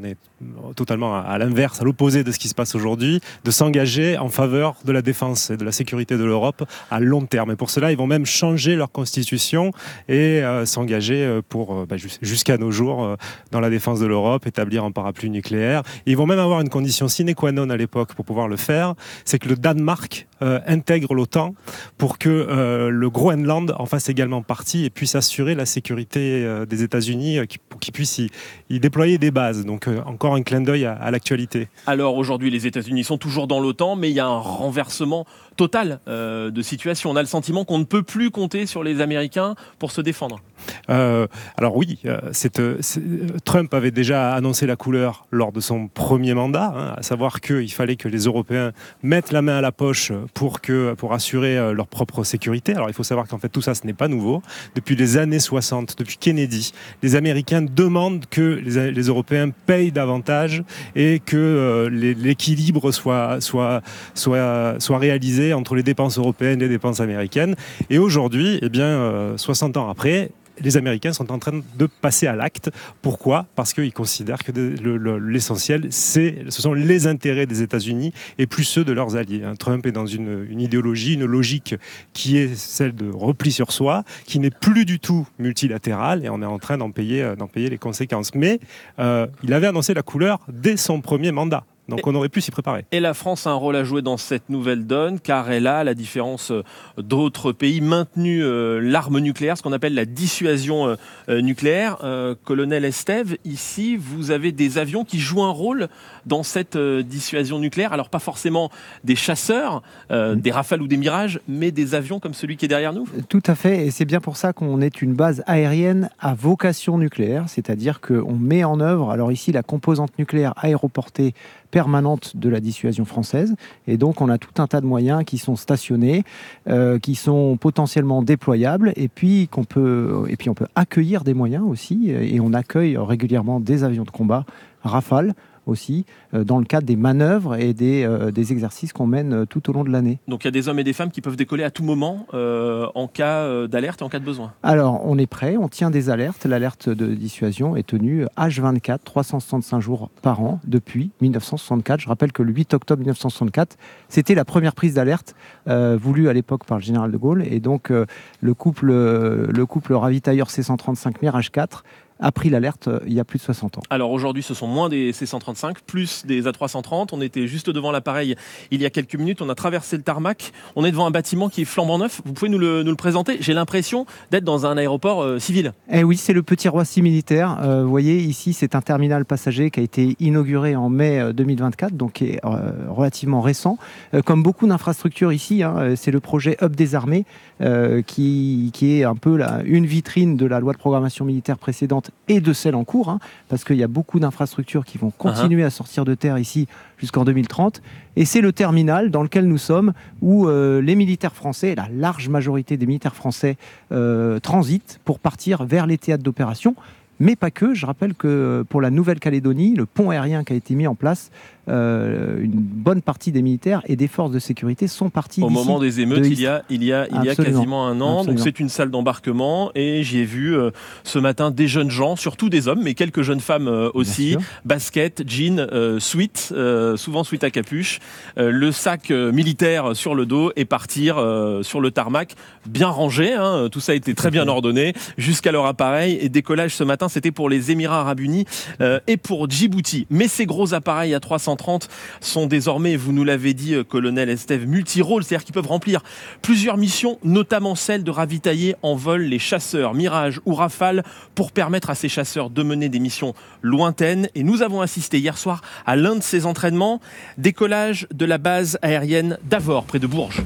totalement à l'inverse, à l'opposé de ce qui se passe aujourd'hui, de s'engager en faveur de la défense et de la sécurité de l'Europe à long terme. Et pour cela, ils vont même changer leur constitution et euh, s'engager pour euh, bah, jusqu'à nos jours euh, dans la défense de l'Europe, établir un parapluie nucléaire. Et ils vont même avoir une condition sine qua non à l'époque pour pouvoir le faire, c'est que le Danemark euh, intègre l'OTAN pour que euh, le Groenland en fasse également partie et puisse assurer la sécurité euh, des États-Unis euh, pour qu'ils puissent y, y déployer des bases. Donc euh, encore un clin d'œil à, à l'actualité. Alors aujourd'hui, les États-Unis sont toujours dans l'OTAN, mais il y a un renversement total euh, de situation. On a le sentiment qu'on ne peut plus compter sur les Américains pour se défendre. Euh, alors oui, euh, c'est, euh, c'est, Trump avait déjà annoncé la couleur lors de son premier mandat, hein, à savoir qu'il fallait que les Européens mettent la main à la poche pour, que, pour assurer euh, leur propre sécurité. Alors il faut savoir qu'en fait tout ça, ce n'est pas nouveau. Depuis les années soixante, depuis Kennedy, les Américains demandent que les, les Européens payent davantage et que euh, les, l'équilibre soit, soit, soit, soit réalisé entre les dépenses européennes et les dépenses américaines. Et aujourd'hui, eh bien, euh, soixante ans après, les Américains sont en train de passer à l'acte. Pourquoi ? Parce qu'ils considèrent que de, le, le, l'essentiel, c'est, ce sont les intérêts des États-Unis et plus ceux de leurs alliés. Hein. Trump est dans une, une idéologie, une logique qui est celle de repli sur soi, qui n'est plus du tout multilatérale et on est en train d'en payer, d'en payer les conséquences. Mais euh, il avait annoncé la couleur dès son premier mandat. Donc on aurait pu s'y préparer. Et la France a un rôle à jouer dans cette nouvelle donne, car elle a, à la différence d'autres pays, maintenu euh, l'arme nucléaire, ce qu'on appelle la dissuasion euh, nucléaire. Euh, Colonel Estève, ici, vous avez des avions qui jouent un rôle dans cette euh, dissuasion nucléaire. Alors pas forcément des chasseurs, euh, mmh. des Rafales ou des Mirages, mais des avions comme celui qui est derrière nous. Tout à fait, et c'est bien pour ça qu'on est une base aérienne à vocation nucléaire, c'est-à-dire qu'on met en œuvre, alors ici, la composante nucléaire aéroportée permanente de la dissuasion française, et donc on a tout un tas de moyens qui sont stationnés, euh, qui sont potentiellement déployables, et puis qu'on peut, et puis on peut accueillir des moyens aussi, et on accueille régulièrement des avions de combat Rafale aussi, euh, dans le cadre des manœuvres et des, euh, des exercices qu'on mène euh, tout au long de l'année. Donc il y a des hommes et des femmes qui peuvent décoller à tout moment euh, en cas euh, d'alerte et en cas de besoin. Alors on est prêt, on tient des alertes. L'alerte de dissuasion est tenue H vingt-quatre, trois cent soixante-cinq jours par an depuis dix-neuf cent soixante-quatre. Je rappelle que le huit octobre dix-neuf cent soixante-quatre, c'était la première prise d'alerte euh, voulue à l'époque par le général de Gaulle. Et donc euh, le, couple, euh, le couple ravitailleur C cent trente-cinq Mirage quatre a pris l'alerte il y a plus de soixante ans. Alors aujourd'hui, ce sont moins des C cent trente-cinq, plus des A trois cent trente. On était juste devant l'appareil il y a quelques minutes. On a traversé le tarmac. On est devant un bâtiment qui est flambant neuf. Vous pouvez nous le, nous le présenter ? J'ai l'impression d'être dans un aéroport euh, civil. Eh oui, c'est le petit Roissy militaire. Euh, vous voyez, ici, c'est un terminal passager qui a été inauguré en mai deux mille vingt-quatre, donc qui est euh, relativement récent. Euh, comme beaucoup d'infrastructures ici, hein, c'est le projet Hub des armées euh, qui, qui est un peu la, une vitrine de la loi de programmation militaire précédente et de celle en cours, hein, parce qu'il y a beaucoup d'infrastructures qui vont continuer uh-huh. à sortir de terre ici jusqu'en deux mille trente. Et c'est le terminal dans lequel nous sommes, où euh, les militaires français, la large majorité des militaires français, euh, transitent pour partir vers les théâtres d'opération. Mais pas que. Je rappelle que pour la Nouvelle-Calédonie, le pont aérien qui a été mis en place, euh, une bonne partie des militaires et des forces de sécurité sont partis au d'ici. moment des émeutes, il y a, il y a, il y a quasiment un an. Absolument. Donc c'est une salle d'embarquement et j'y ai vu euh, ce matin des jeunes gens, surtout des hommes, mais quelques jeunes femmes euh, aussi. Basket, jean, euh, sweat, euh, souvent sweat à capuche, euh, le sac euh, militaire sur le dos et partir euh, sur le tarmac, bien rangé. Hein, tout ça a été très bien ordonné jusqu'à leur appareil et décollage ce matin. C'était pour les Émirats Arabes Unis euh, et pour Djibouti. Mais ces gros appareils A trois cent trente sont désormais, vous nous l'avez dit, euh, colonel Estève, multi-rôles, c'est-à-dire qu'ils peuvent remplir plusieurs missions, notamment celle de ravitailler en vol les chasseurs Mirage ou Rafale pour permettre à ces chasseurs de mener des missions lointaines. Et nous avons assisté hier soir à l'un de ces entraînements, décollage de la base aérienne d'Avord, près de Bourges.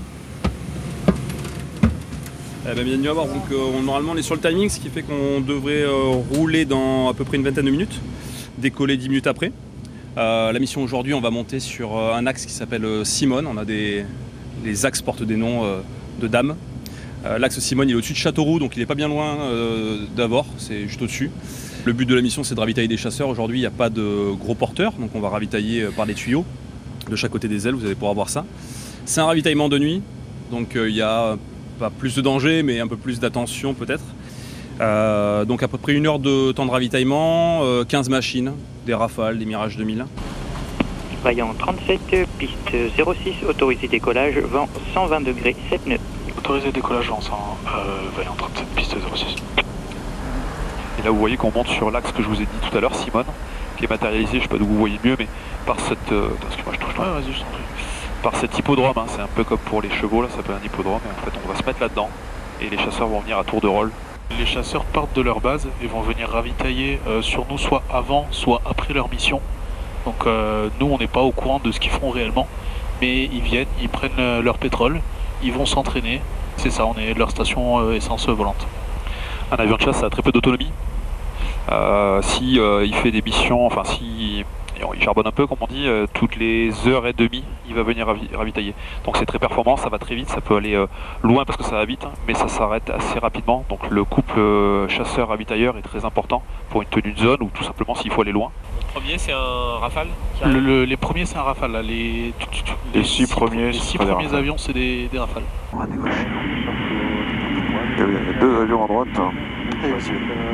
Eh ben, bienvenue à bord. Donc, euh, normalement on est sur le timing, ce qui fait qu'on devrait euh, rouler dans à peu près une vingtaine de minutes, décoller dix minutes après. Euh, la mission aujourd'hui, on va monter sur euh, un axe qui s'appelle euh, Simone. On a des les axes portent des noms euh, de dames. Euh, l'axe Simone il est au-dessus de Châteauroux, donc il n'est pas bien loin euh, d'Avord, c'est juste au-dessus. Le but de la mission c'est de ravitailler des chasseurs. Aujourd'hui il n'y a pas de gros porteurs, donc on va ravitailler euh, par des tuyaux de chaque côté des ailes, vous allez pouvoir voir ça. C'est un ravitaillement de nuit, donc il euh, y a pas plus de danger, mais un peu plus d'attention peut-être. Euh, donc à peu près une heure de temps de ravitaillement, euh, quinze machines, des Rafales, des Mirage deux mille. Vaillant trente-sept, piste zéro six, autorisé décollage, vent cent vingt degrés, sept nœuds. Autorisé décollage, vent cent, euh, Vaillant trente-sept, piste zéro six. Et là vous voyez qu'on monte sur l'axe que je vous ai dit tout à l'heure, Simone, qui est matérialisé, je ne sais pas d'où vous voyez mieux, mais par cette... Euh, excuse-moi, je touche. Ouais, vas-y, je t'en prie. Par cet hippodrome, hein, c'est un peu comme pour les chevaux, là ça s'appelle un hippodrome, et en fait on va se mettre là-dedans, et les chasseurs vont venir à tour de rôle. Les chasseurs partent de leur base et vont venir ravitailler euh, sur nous, soit avant, soit après leur mission. Donc euh, nous on n'est pas au courant de ce qu'ils feront réellement, mais ils viennent, ils prennent euh, leur pétrole, ils vont s'entraîner, c'est ça, on est de leur station euh, essence volante. Un avion de chasse ça a très peu d'autonomie. Euh, si euh, il fait des missions, enfin si il charbonne un peu comme on dit, euh, toutes les heures et demie il va venir ravi ravitailler. Donc c'est très performant, ça va très vite, ça peut aller euh, loin parce que ça va vite, hein, mais ça s'arrête assez rapidement. Donc le couple euh, chasseur-ravitailleur est très important pour une tenue de zone ou tout simplement s'il faut aller loin. Le premier c'est un Rafale le, le, Les premiers c'est un Rafale, là. Les, les, les six, six premiers, les six premiers avions c'est des, des Rafales. On va décoller. Il y a deux avions à droite. Et vas-y.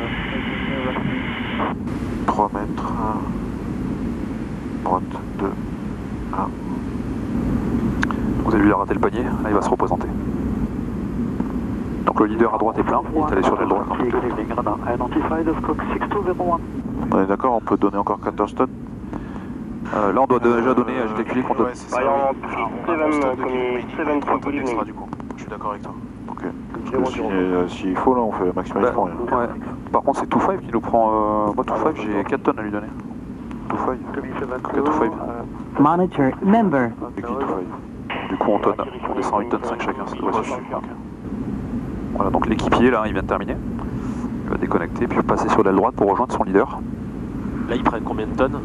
trois mètres. Droite, deux, un. Vous avez vu, il a raté le panier, là il va se représenter. Donc le leader à droite est plein, il est allé sur l'aile droite. On est d'accord, on peut donner encore quatorze tonnes. Euh, là on doit déjà donner, j'ai calculé qu'on doit... Ouais, c'est ça. Extra, du coup. Je suis d'accord avec toi. Ok. Parce que s'il si faut, là on fait maximum. Bah, ouais. Par contre c'est deux cinq qui nous prend... Euh... Moi deux cinq j'ai quatre tonnes à lui donner. deux cinq. Monitor member. Du coup on, tonne, on descend huit tonnes cinq chacun, ça doit suffire. Okay. Voilà, donc l'équipier là il vient de terminer. Il va déconnecter puis passer sur l'aile droite pour rejoindre son leader. Là ils prennent combien de tonnes?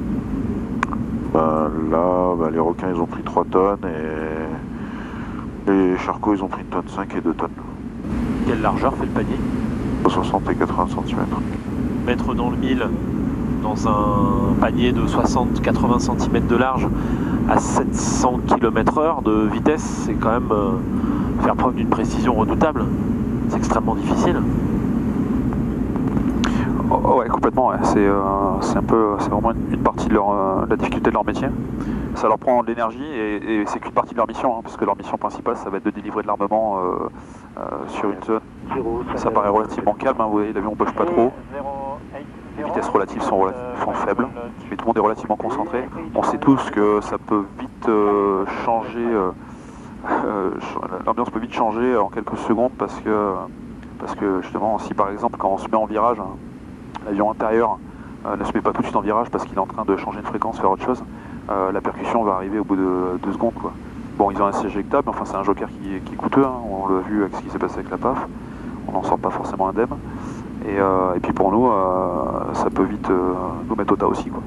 Bah là bah, les requins ils ont pris trois tonnes et les charcots ils ont pris une tonne cinq et deux tonnes. Quelle largeur fait le panier? soixante et quatre-vingts centimètres. Mètre dans le mille, dans un panier de soixante à quatre-vingts centimètres de large à sept cents kilomètres heure de vitesse, c'est quand même euh, faire preuve d'une précision redoutable. C'est extrêmement difficile. Oh, ouais, complètement. Ouais. C'est euh, un peu, c'est vraiment une, une partie de leur, euh, la difficulté de leur métier. Ça leur prend de l'énergie et, et c'est qu'une partie de leur mission, hein, parce que leur mission principale, ça va être de délivrer de l'armement euh, euh, sur une zone. Ça paraît relativement calme. Hein, vous voyez, l'avion ne bouge pas trop. Les vitesses relatives sont, relati sont faibles, mais tout le monde est relativement concentré. On sait tous que ça peut vite euh, changer, euh, euh, l'ambiance peut vite changer en quelques secondes parce que, parce que justement, si par exemple quand on se met en virage, hein, l'avion intérieur euh, ne se met pas tout de suite en virage parce qu'il est en train de changer de fréquence, faire autre chose, euh, la percussion va arriver au bout de deux secondes. Quoi. Bon, ils ont un siège éjectable, mais enfin c'est un joker qui, qui est coûteux, hein. On l'a vu avec ce qui s'est passé avec la P A F, on n'en sort pas forcément indemne. Et, euh, et puis pour nous, euh, ça peut vite euh, nous mettre au tas aussi. Quoi.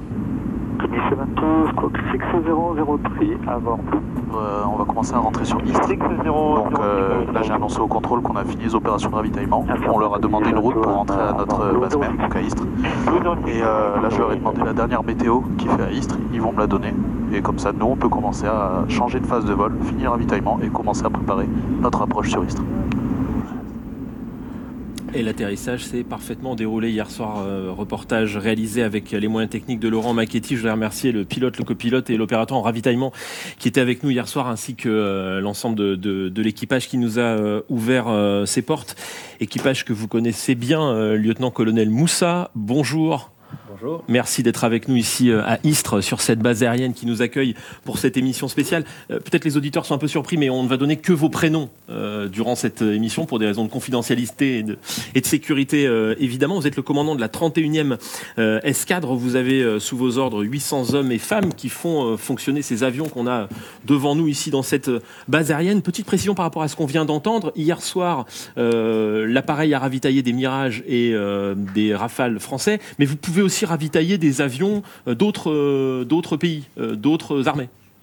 Euh, on va commencer à rentrer sur Istres. Donc euh, là j'ai annoncé au contrôle qu'on a fini les opérations de ravitaillement. On leur a demandé une route pour rentrer à notre base mère, donc à Istres. Et euh, là je leur ai demandé la dernière météo qu'il fait à Istres, ils vont me la donner. Et comme ça nous on peut commencer à changer de phase de vol, finir le ravitaillement et commencer à préparer notre approche sur Istres. Et l'atterrissage s'est parfaitement déroulé hier soir. Euh, reportage réalisé avec les moyens techniques de Laurent Macchetti. Je voulais remercier le pilote, le copilote et l'opérateur en ravitaillement qui était avec nous hier soir, ainsi que euh, l'ensemble de, de, de l'équipage qui nous a euh, ouvert euh, ses portes. Équipage que vous connaissez bien, euh, lieutenant-colonel Moussa. Bonjour. Bonjour. Merci d'être avec nous ici à Istres, sur cette base aérienne qui nous accueille pour cette émission spéciale. Euh, peut-être les auditeurs sont un peu surpris, mais on ne va donner que vos prénoms euh, durant cette émission pour des raisons de confidentialité et de, et de sécurité, euh, évidemment. Vous êtes le commandant de la trente et unième euh, escadre. Vous avez euh, sous vos ordres huit cents hommes et femmes qui font euh, fonctionner ces avions qu'on a devant nous ici dans cette base aérienne. Petite précision par rapport à ce qu'on vient d'entendre. Hier soir, euh, l'appareil a ravitaillé des Mirages et euh, des Rafales français, mais vous pouvez aussi ravitailler des avions d'autres, d'autres pays, d'autres armées.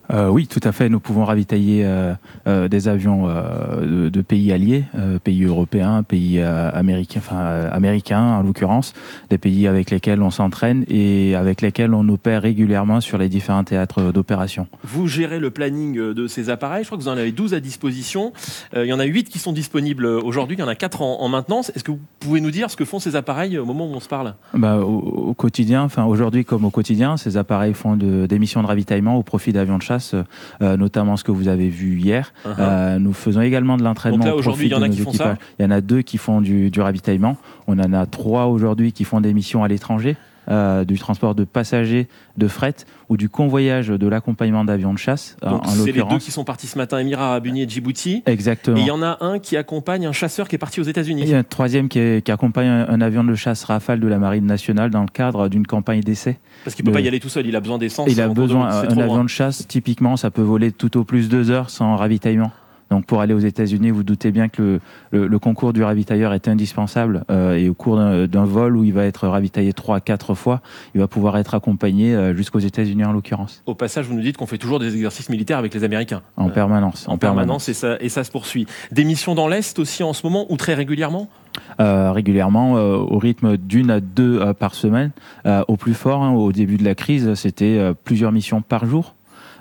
Euh, oui, tout à fait. Nous pouvons ravitailler euh, euh, des avions euh, de, de pays alliés, euh, pays européens, pays euh, américains, enfin euh, américains en l'occurrence, des pays avec lesquels on s'entraîne et avec lesquels on opère régulièrement sur les différents théâtres d'opération. Vous gérez le planning de ces appareils. Je crois que vous en avez douze à disposition. Euh, il y en a huit qui sont disponibles aujourd'hui. Il y en a quatre en, en maintenance. Est-ce que vous pouvez nous dire ce que font ces appareils au moment où on se parle ? Bah, au, au quotidien, enfin aujourd'hui comme au quotidien, ces appareils font de, des missions de ravitaillement au profit d'avions de chasse. Euh, notamment ce que vous avez vu hier. Uh-huh. Euh, nous faisons également de l'entraînement. Donc là, aujourd'hui, il y en a qui font ça ? Il y en a deux qui font du, du ravitaillement. On en a trois aujourd'hui qui font des missions à l'étranger, euh, du transport de passagers, de fret ou du convoyage de l'accompagnement d'avions de chasse. Donc en, en c'est les deux qui sont partis ce matin, Émirats Arabes Unis et Djibouti. Exactement. Et il y en a un qui accompagne un chasseur qui est parti aux États-Unis. Il y a un troisième qui, est, qui accompagne un, un avion de chasse Rafale de la Marine nationale dans le cadre d'une campagne d'essai. Parce qu'il ne peut de... pas y aller tout seul, il a besoin d'essence. Il a besoin d'un avion loin. de chasse, typiquement, ça peut voler tout au plus deux heures sans ravitaillement. Donc pour aller aux États-Unis, vous doutez bien que le, le, le concours du ravitailleur est indispensable euh, et au cours d'un, d'un vol où il va être ravitaillé trois à quatre fois, il va pouvoir être accompagné euh, jusqu'aux États-Unis en l'occurrence. Au passage, vous nous dites qu'on fait toujours des exercices militaires avec les Américains. En euh, permanence. En, en permanence, permanence. Et, ça, et ça se poursuit. Des missions dans l'Est aussi en ce moment ou très régulièrement ? Euh, régulièrement, euh, au rythme d'une à deux euh, par semaine. Euh, au plus fort, hein, au début de la crise, c'était euh, plusieurs missions par jour.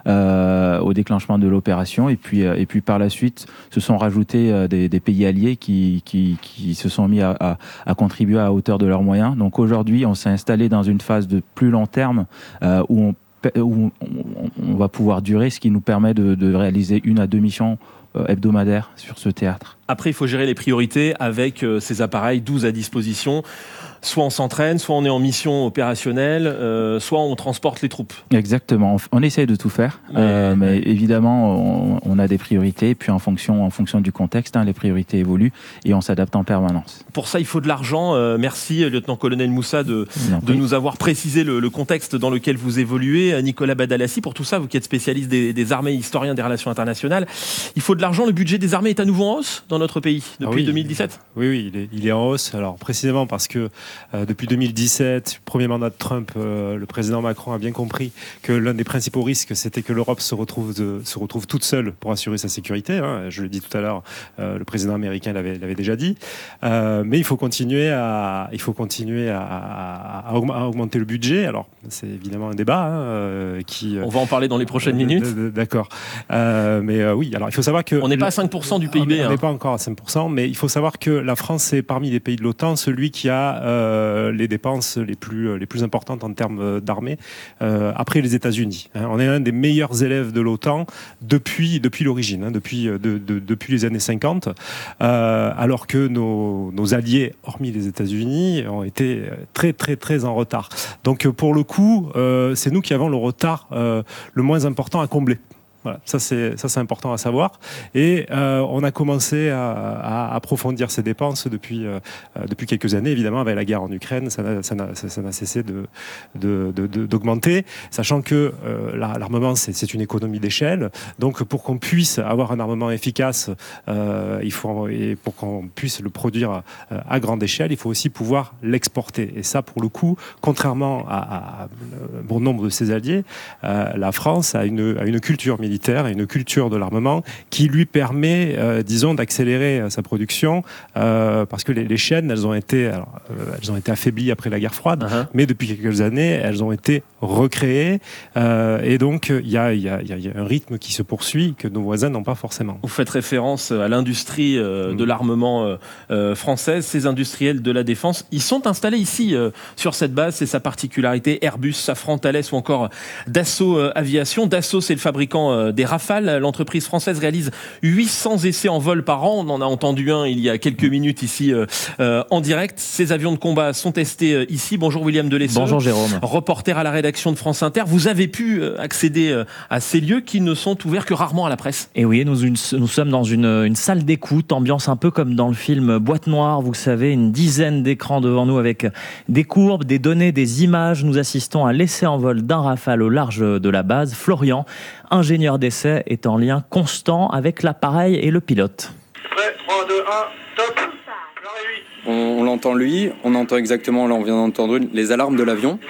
Euh, au déclenchement de l'opération et puis euh, et puis par la suite se sont rajoutés euh, des, des pays alliés qui, qui qui se sont mis à, à, à contribuer à hauteur de leurs moyens. Donc aujourd'hui, on s'est installé dans une phase de plus long terme euh, où on où on, on va pouvoir durer, ce qui nous permet de, de réaliser une à deux missions hebdomadaires sur ce théâtre. Après, il faut gérer les priorités avec euh, ces appareils, douze à disposition. Soit on s'entraîne, soit on est en mission opérationnelle, euh, soit on transporte les troupes. Exactement, on, on essaye de tout faire, mais, euh, mais évidemment on, on a des priorités, et puis en fonction, en fonction du contexte, hein, les priorités évoluent et on s'adapte en permanence. Pour ça, il faut de l'argent. Euh, merci, lieutenant-colonel Moussa, de, de nous avoir précisé le, le contexte dans lequel vous évoluez. Nicolas Badalassi, pour tout ça, vous qui êtes spécialiste des, des armées, historien des relations internationales, il faut de l'argent. Le budget des armées est à nouveau en hausse dans notre pays depuis ah oui, deux mille dix-sept. Oui, oui, il est, il est en hausse. Alors précisément parce que Euh, depuis deux mille dix-sept, premier mandat de Trump, euh, le président Macron a bien compris que l'un des principaux risques, c'était que l'Europe se retrouve, de, se retrouve toute seule pour assurer sa sécurité. Hein. Je l'ai dit tout à l'heure, euh, le président américain l'avait, l'avait déjà dit. Euh, mais il faut continuer, à, il faut continuer à, à, à augmenter le budget. Alors, c'est évidemment un débat. Hein, euh, qui, On va en parler dans les prochaines euh, minutes. D'accord. Euh, mais euh, oui, alors il faut savoir que... On n'est pas à cinq pour cent du P I B. On n'est hein. pas encore à cinq pour cent, mais il faut savoir que la France est parmi les pays de l'OTAN celui qui a euh, les dépenses les plus, les plus importantes en termes d'armée, euh, après les États-Unis. Hein. On est un des meilleurs élèves de l'OTAN depuis, depuis l'origine, hein, depuis, de, de, depuis les années cinquante, euh, alors que nos, nos alliés, hormis les États-Unis, ont été très très très en retard. Donc pour le coup, euh, c'est nous qui avons le retard euh, le moins important à combler. Voilà, ça c'est ça c'est important à savoir. Et euh, on a commencé à, à approfondir ces dépenses depuis euh, depuis quelques années. Évidemment, avec la guerre en Ukraine, ça n'a, ça n'a, ça n'a cessé de, de, de, de d'augmenter, sachant que euh, l'armement c'est, c'est une économie d'échelle. Donc pour qu'on puisse avoir un armement efficace, euh, il faut et pour qu'on puisse le produire euh, à grande échelle, il faut aussi pouvoir l'exporter. Et ça, pour le coup, contrairement à, à, à bon nombre de ses alliés, euh, la France a une a une culture militaire militaire et une culture de l'armement qui lui permet, euh, disons, d'accélérer euh, sa production euh, parce que les, les chaînes, elles ont été, alors, euh, elles ont été affaiblies après la guerre froide, uh-huh. mais depuis quelques années, elles ont été recréées euh, et donc il y a, y, a, y a un rythme qui se poursuit que nos voisins n'ont pas forcément. Vous faites référence à l'industrie euh, mmh. de l'armement euh, française, ces industriels de la défense, ils sont installés ici euh, sur cette base, c'est sa particularité. Airbus, Safran, Thales ou encore Dassault euh, Aviation. Dassault, c'est le fabricant euh, des Rafales. L'entreprise française réalise huit cents essais en vol par an. On en a entendu un il y a quelques minutes ici euh, euh, en direct. Ces avions de combat sont testés euh, ici. Bonjour William Delesseux. Bonjour Jérôme. Reporter à la rédaction de France Inter. Vous avez pu euh, accéder euh, à ces lieux qui ne sont ouverts que rarement à la presse. Et oui, nous, une, nous sommes dans une, une salle d'écoute, ambiance un peu comme dans le film Boîte Noire. Vous savez, une dizaine d'écrans devant nous avec des courbes, des données, des images. Nous assistons à l'essai en vol d'un Rafale au large de la base. Florian, ingénieur d'essai, est en lien constant avec l'appareil et le pilote. Prêt, trois, deux, un, top. On, on l'entend lui, on entend exactement, là on vient d'entendre les alarmes de l'avion.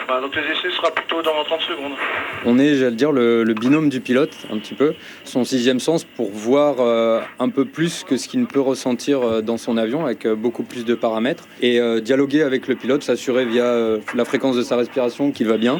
Bah, donc les essais sera plutôt dans trente secondes. On est, j'allais dire, le, le binôme du pilote, un petit peu, son sixième sens pour voir euh, un peu plus que ce qu'il ne peut ressentir euh, dans son avion avec euh, beaucoup plus de paramètres et euh, dialoguer avec le pilote, s'assurer via euh, la fréquence de sa respiration qu'il va bien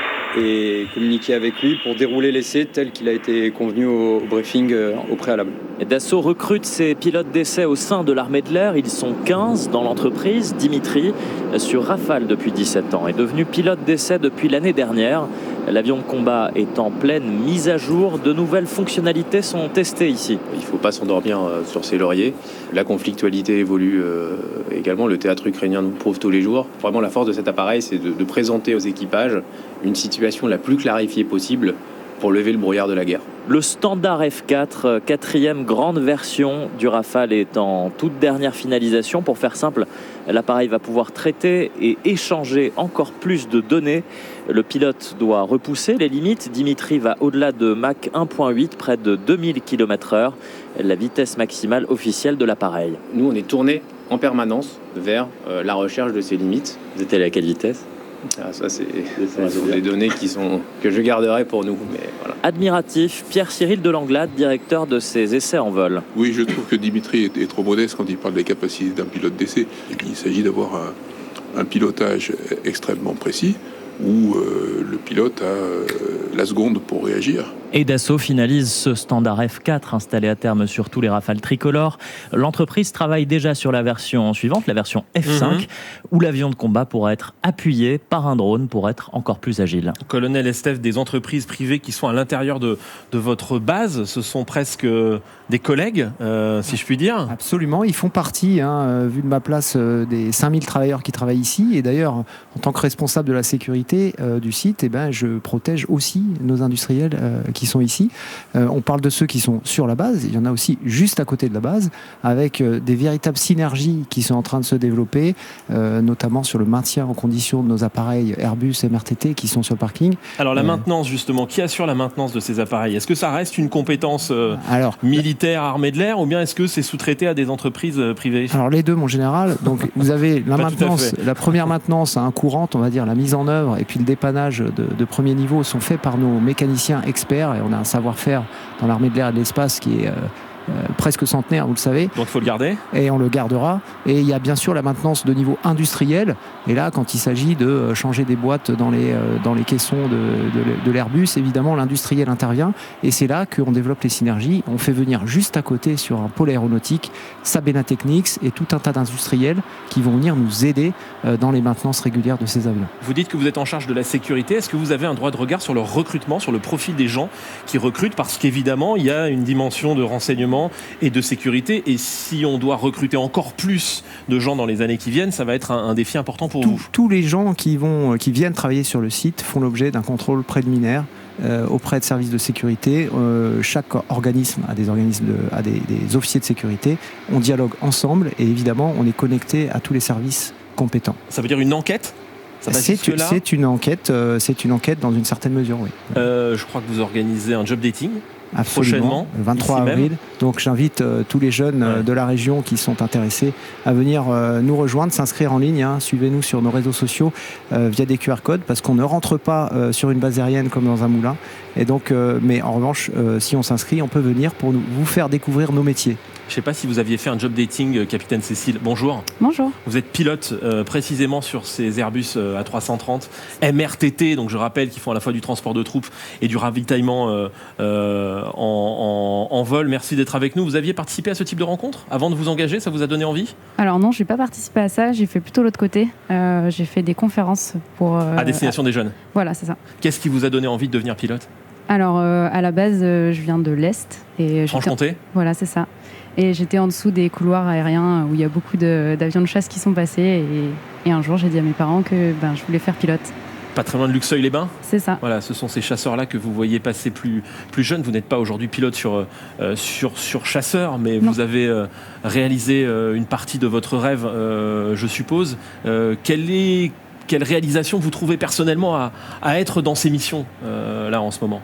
et communiquer avec lui pour dérouler l'essai tel qu'il a été convenu au, au briefing euh, au préalable. Dassault recrute ses pilotes d'essai au sein de l'armée de l'air. Ils sont quinze dans l'entreprise. Dimitri, sur Rafale depuis dix-sept ans, est devenu pilote d'essai depuis l'année dernière. L'avion de combat est en pleine mise à jour. De nouvelles fonctionnalités sont testées ici. Il ne faut pas s'endormir sur ses lauriers. La conflictualité évolue euh, également. Le théâtre ukrainien nous prouve tous les jours. Vraiment, la force de cet appareil, c'est de, de présenter aux équipages une situation la plus clarifiée possible pour lever le brouillard de la guerre. Le standard F quatre, quatrième grande version du Rafale, est en toute dernière finalisation. Pour faire simple, l'appareil va pouvoir traiter et échanger encore plus de données. Le pilote doit repousser les limites. Dimitri va au-delà de Mach un virgule huit, près de deux mille kilomètres heure, la vitesse maximale officielle de l'appareil. Nous, on est tourné en permanence vers euh, la recherche de ces limites. Vous êtes allé à quelle vitesse ? Ah, ça, c'est des données qui sont, que je garderai pour nous. Mais voilà. Admiratif, Pierre-Cyril Delanglade, directeur de ces essais en vol. Oui, je trouve que Dimitri est, est trop modeste quand il parle des capacités d'un pilote d'essai. Il s'agit d'avoir un, un pilotage extrêmement précis où euh, le pilote a euh, la seconde pour réagir. Et Dassault finalise ce standard F quatre installé à terme sur tous les Rafales tricolores. L'entreprise travaille déjà sur la version suivante, la version F cinq, mmh. où l'avion de combat pourra être appuyé par un drone pour être encore plus agile. Colonel Estève, des entreprises privées qui sont à l'intérieur de, de votre base, ce sont presque des collègues, euh, si je puis dire. Absolument, ils font partie, hein, vu de ma place, euh, des cinq mille travailleurs qui travaillent ici. Et d'ailleurs, en tant que responsable de la sécurité euh, du site, eh ben, je protège aussi nos industriels euh, qui sont ici. Euh, on parle de ceux qui sont sur la base, il y en a aussi juste à côté de la base, avec euh, des véritables synergies qui sont en train de se développer, euh, notamment sur le maintien en condition de nos appareils Airbus, M R T T qui sont sur le parking. Alors la euh, maintenance justement, qui assure la maintenance de ces appareils ? Est-ce que ça reste une compétence euh, alors, militaire, armée de l'air, ou bien est-ce que c'est sous-traité à des entreprises euh, privées ? Alors les deux, mon général. Donc vous avez la maintenance, la première maintenance hein, courante, on va dire la mise en œuvre, et puis le dépannage de, de premier niveau sont faits par nos mécaniciens experts. Et on a un savoir-faire dans l'armée de l'air et de l'espace qui est euh, euh, presque centenaire, vous le savez. Donc il faut le garder. Et on le gardera. Et il y a bien sûr la maintenance de niveau industriel. Et là, quand il s'agit de changer des boîtes dans les, euh, dans les caissons de, de, de l'Airbus, évidemment, l'industriel intervient. Et c'est là qu'on développe les synergies. On fait venir juste à côté, sur un pôle aéronautique, Sabena Technics et tout un tas d'industriels qui vont venir nous aider euh, dans les maintenances régulières de ces avions. Vous dites que vous êtes en charge de la sécurité. Est-ce que vous avez un droit de regard sur le recrutement, sur le profil des gens qui recrutent ? Parce qu'évidemment, il y a une dimension de renseignement et de sécurité. Et si on doit recruter encore plus de gens dans les années qui viennent, ça va être un, un défi important pour Tout, vous. Tous les gens qui, vont, qui viennent travailler sur le site font l'objet d'un contrôle préliminaire euh, auprès de services de sécurité. Euh, chaque organisme a des organismes, de, a des, des officiers de sécurité. On dialogue ensemble et évidemment, on est connecté à tous les services compétents. Ça veut dire une enquête ? C'est, c'est une enquête, euh, c'est une enquête dans une certaine mesure, oui. Euh, je crois que vous organisez un job dating. Absolument, le vingt-trois avril. Donc j'invite euh, tous les jeunes euh, de la région qui sont intéressés à venir euh, nous rejoindre, s'inscrire en ligne. Hein. Suivez-nous sur nos réseaux sociaux euh, via des Q R codes, parce qu'on ne rentre pas euh, sur une base aérienne comme dans un moulin. Et donc, euh, mais en revanche, euh, si on s'inscrit, on peut venir pour nous, vous faire découvrir nos métiers. Je ne sais pas si vous aviez fait un job dating, capitaine Cécile. Bonjour. Bonjour. Vous êtes pilote euh, précisément sur ces Airbus euh, A trois cent trente M R T T, donc je rappelle qu'ils font à la fois du transport de troupes et du ravitaillement euh, euh, en, en, en vol. Merci d'être avec nous. Vous aviez participé à ce type de rencontre avant de vous engager ? Ça vous a donné envie ? Alors non, je n'ai pas participé à ça. J'ai fait plutôt l'autre côté. Euh, j'ai fait des conférences pour... Euh, à destination à... des jeunes. Voilà, c'est ça. Qu'est-ce qui vous a donné envie de devenir pilote ? Alors, euh, à la base, euh, je viens de l'Est. Et Franche-Comté ? en... Voilà, c'est ça. Et j'étais en dessous des couloirs aériens où il y a beaucoup de, d'avions de chasse qui sont passés. Et, et un jour, j'ai dit à mes parents que ben, je voulais faire pilote. Pas très loin de Luxeuil-les-Bains ? C'est ça. Voilà, ce sont ces chasseurs-là que vous voyez passer plus, plus jeunes. Vous n'êtes pas aujourd'hui pilote sur, euh, sur, sur chasseur, mais non. Vous avez euh, réalisé euh, une partie de votre rêve, euh, je suppose. Euh, quelle est... Quelle réalisation vous trouvez personnellement à, à être dans ces missions euh, là en ce moment ?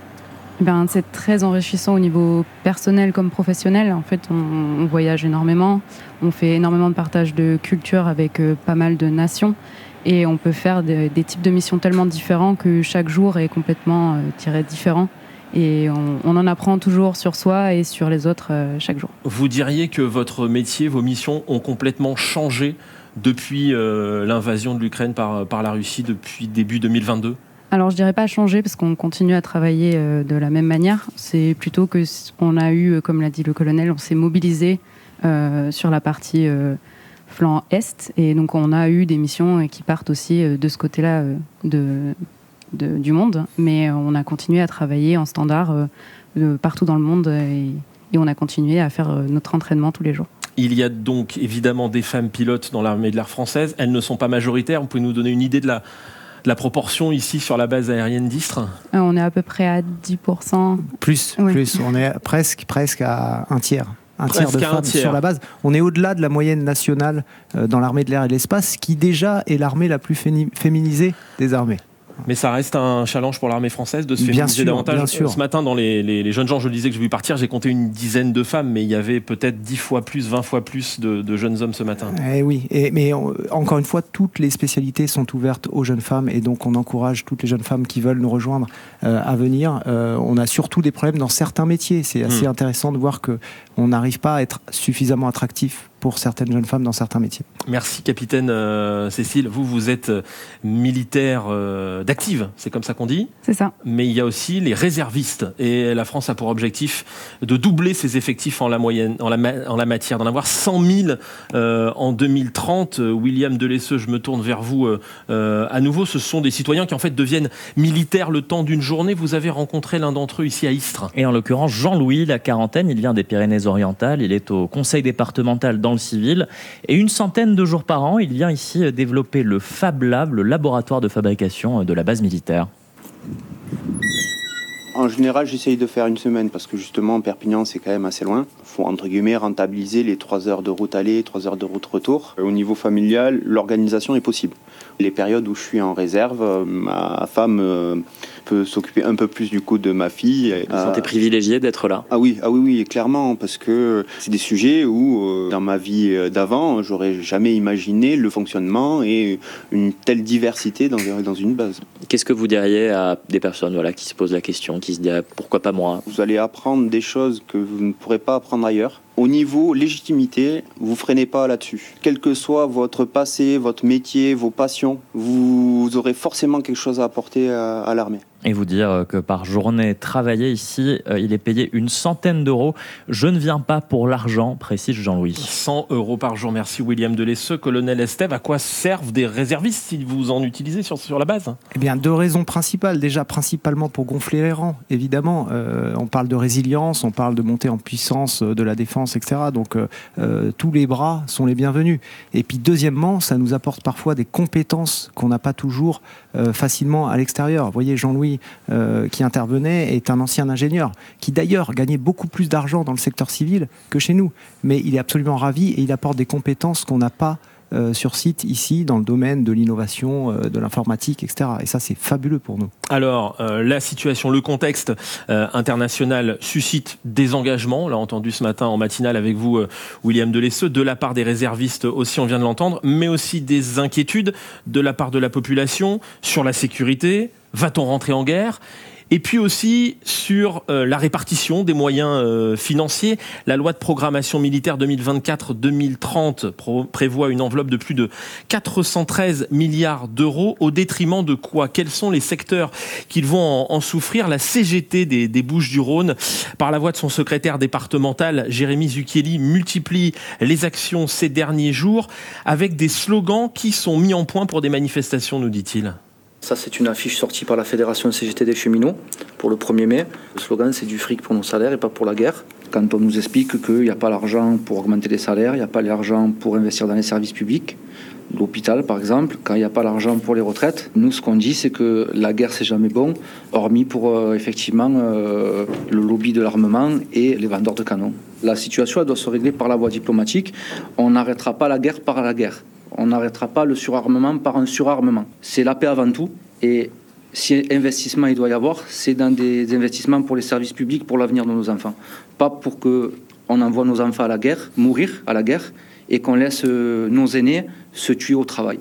Ben, c'est très enrichissant au niveau personnel comme professionnel. En fait, on, on voyage énormément, on fait énormément de partage de culture avec euh, pas mal de nations. Et on peut faire de, des types de missions tellement différents que chaque jour est complètement euh, tiré différent. Et on, on en apprend toujours sur soi et sur les autres euh, chaque jour. Vous diriez que votre métier, vos missions ont complètement changé depuis euh, l'invasion de l'Ukraine par, par la Russie depuis début deux mille vingt-deux ? Alors je dirais pas changer parce qu'on continue à travailler euh, de la même manière. C'est plutôt que on a eu, comme l'a dit le colonel, on s'est mobilisé euh, sur la partie euh, flanc est, et donc on a eu des missions qui partent aussi de ce côté-là de, de, du monde, mais on a continué à travailler en standard de partout dans le monde et, et on a continué à faire notre entraînement tous les jours. Il y a donc évidemment des femmes pilotes dans l'armée de l'air française, elles ne sont pas majoritaires, vous pouvez nous donner une idée de la, de la proportion ici sur la base aérienne d'Istres ? On est à peu près à dix pour cent. Plus, oui. plus, on est presque, presque à un tiers. Un tiers de femmes tiers. Sur la base. On est au-delà de la moyenne nationale euh, dans l'armée de l'air et de l'espace, qui déjà est l'armée la plus féni- féminisée des armées. Mais ça reste un challenge pour l'armée française de se féminiser sûr, davantage. Bien sûr. Ce matin, dans les, les, les jeunes gens, je le disais que j'ai vu partir, j'ai compté une dizaine de femmes, mais il y avait peut-être dix fois plus, vingt fois plus de, de jeunes hommes ce matin. Eh oui, et, mais on, encore une fois, toutes les spécialités sont ouvertes aux jeunes femmes, et donc on encourage toutes les jeunes femmes qui veulent nous rejoindre euh, à venir. Euh, on a surtout des problèmes dans certains métiers. C'est assez mmh. intéressant de voir qu'on n'arrive pas à être suffisamment attractif pour certaines jeunes femmes dans certains métiers. Merci capitaine euh, Cécile. Vous, vous êtes militaire euh, d'active, c'est comme ça qu'on dit ? C'est ça. Mais il y a aussi les réservistes. Et la France a pour objectif de doubler ses effectifs en la, moyenne, en la, ma- en la matière, d'en avoir cent mille euh, en deux mille trente. William Delesseux, je me tourne vers vous euh, à nouveau. Ce sont des citoyens qui en fait deviennent militaires le temps d'une journée. Vous avez rencontré l'un d'entre eux ici à Istres. Et en l'occurrence, Jean-Louis, la quarantaine, il vient des Pyrénées-Orientales. Il est au conseil départemental dans le civil, et une centaine de jours par an, il vient ici développer le Fab Lab, le laboratoire de fabrication de la base militaire. En général, j'essaye de faire une semaine parce que justement, Perpignan, c'est quand même assez loin. Il faut, entre guillemets, rentabiliser les trois heures de route aller, trois heures de route retour. Au niveau familial, l'organisation est possible. Les périodes où je suis en réserve, ma femme euh, peut s'occuper un peu plus du coup de ma fille. Vous vous sentez privilégié d'être là ? Ah oui, ah oui, oui, clairement, parce que c'est des sujets où, euh, dans ma vie d'avant, j'aurais jamais imaginé le fonctionnement et une telle diversité dans, dans une base. Qu'est-ce que vous diriez à des personnes voilà, qui se posent la question, qui se disent pourquoi pas moi ? Vous allez apprendre des choses que vous ne pourrez pas apprendre ailleurs. Au niveau légitimité, vous freinez pas là-dessus. Quel que soit votre passé, votre métier, vos passions, vous aurez forcément quelque chose à apporter à, à l'armée. Et vous dire que par journée travaillée ici, il est payé une centaine d'euros. Je ne viens pas pour l'argent, précise Jean-Louis. cent euros par jour, merci William Delesseux. Colonel Estève, à quoi servent des réservistes si vous en utilisez sur, sur la base ? Eh bien, deux raisons principales. Déjà, principalement pour gonfler les rangs, évidemment. Euh, on parle de résilience, on parle de montée en puissance de la défense, et cetera. Donc, euh, tous les bras sont les bienvenus. Et puis, deuxièmement, ça nous apporte parfois des compétences qu'on n'a pas toujours euh, facilement à l'extérieur. Vous voyez, Jean-Louis, Euh, qui intervenait est un ancien ingénieur qui d'ailleurs gagnait beaucoup plus d'argent dans le secteur civil que chez nous, mais il est absolument ravi et il apporte des compétences qu'on n'a pas euh, sur site ici dans le domaine de l'innovation, euh, de l'informatique, et cetera. Et ça, c'est fabuleux pour nous. Alors, euh, la situation, le contexte euh, international suscite des engagements. On l'a entendu ce matin en matinale avec vous, euh, William Delesseux, de la part des réservistes aussi, on vient de l'entendre, mais aussi des inquiétudes de la part de la population sur la sécurité. Va-t-on rentrer en guerre ? Et puis aussi sur euh, la répartition des moyens euh, financiers. La loi de programmation militaire deux mille vingt-quatre deux mille trente pro- prévoit une enveloppe de plus de quatre cent treize milliards d'euros. Au détriment de quoi ? Quels sont les secteurs qui vont en, en souffrir ? La C G T des, des Bouches-du-Rhône, par la voix de son secrétaire départemental, Jérémy Zucchelli, multiplie les actions ces derniers jours avec des slogans qui sont mis en point pour des manifestations, nous dit-il. Ça, c'est une affiche sortie par la Fédération C G T des cheminots pour le premier mai. Le slogan, c'est du fric pour nos salaires et pas pour la guerre. Quand on nous explique qu'il n'y a pas l'argent pour augmenter les salaires, il n'y a pas l'argent pour investir dans les services publics, l'hôpital par exemple, quand il n'y a pas l'argent pour les retraites, nous, ce qu'on dit, c'est que la guerre, c'est jamais bon, hormis pour euh, effectivement euh, le lobby de l'armement et les vendeurs de canons. La situation, elle doit se régler par la voie diplomatique. On n'arrêtera pas la guerre par la guerre. On n'arrêtera pas le surarmement par un surarmement. C'est la paix avant tout. Et si investissement il doit y avoir, c'est dans des investissements pour les services publics, pour l'avenir de nos enfants. Pas pour qu'on envoie nos enfants à la guerre, mourir à la guerre, et qu'on laisse nos aînés se tuer au travail.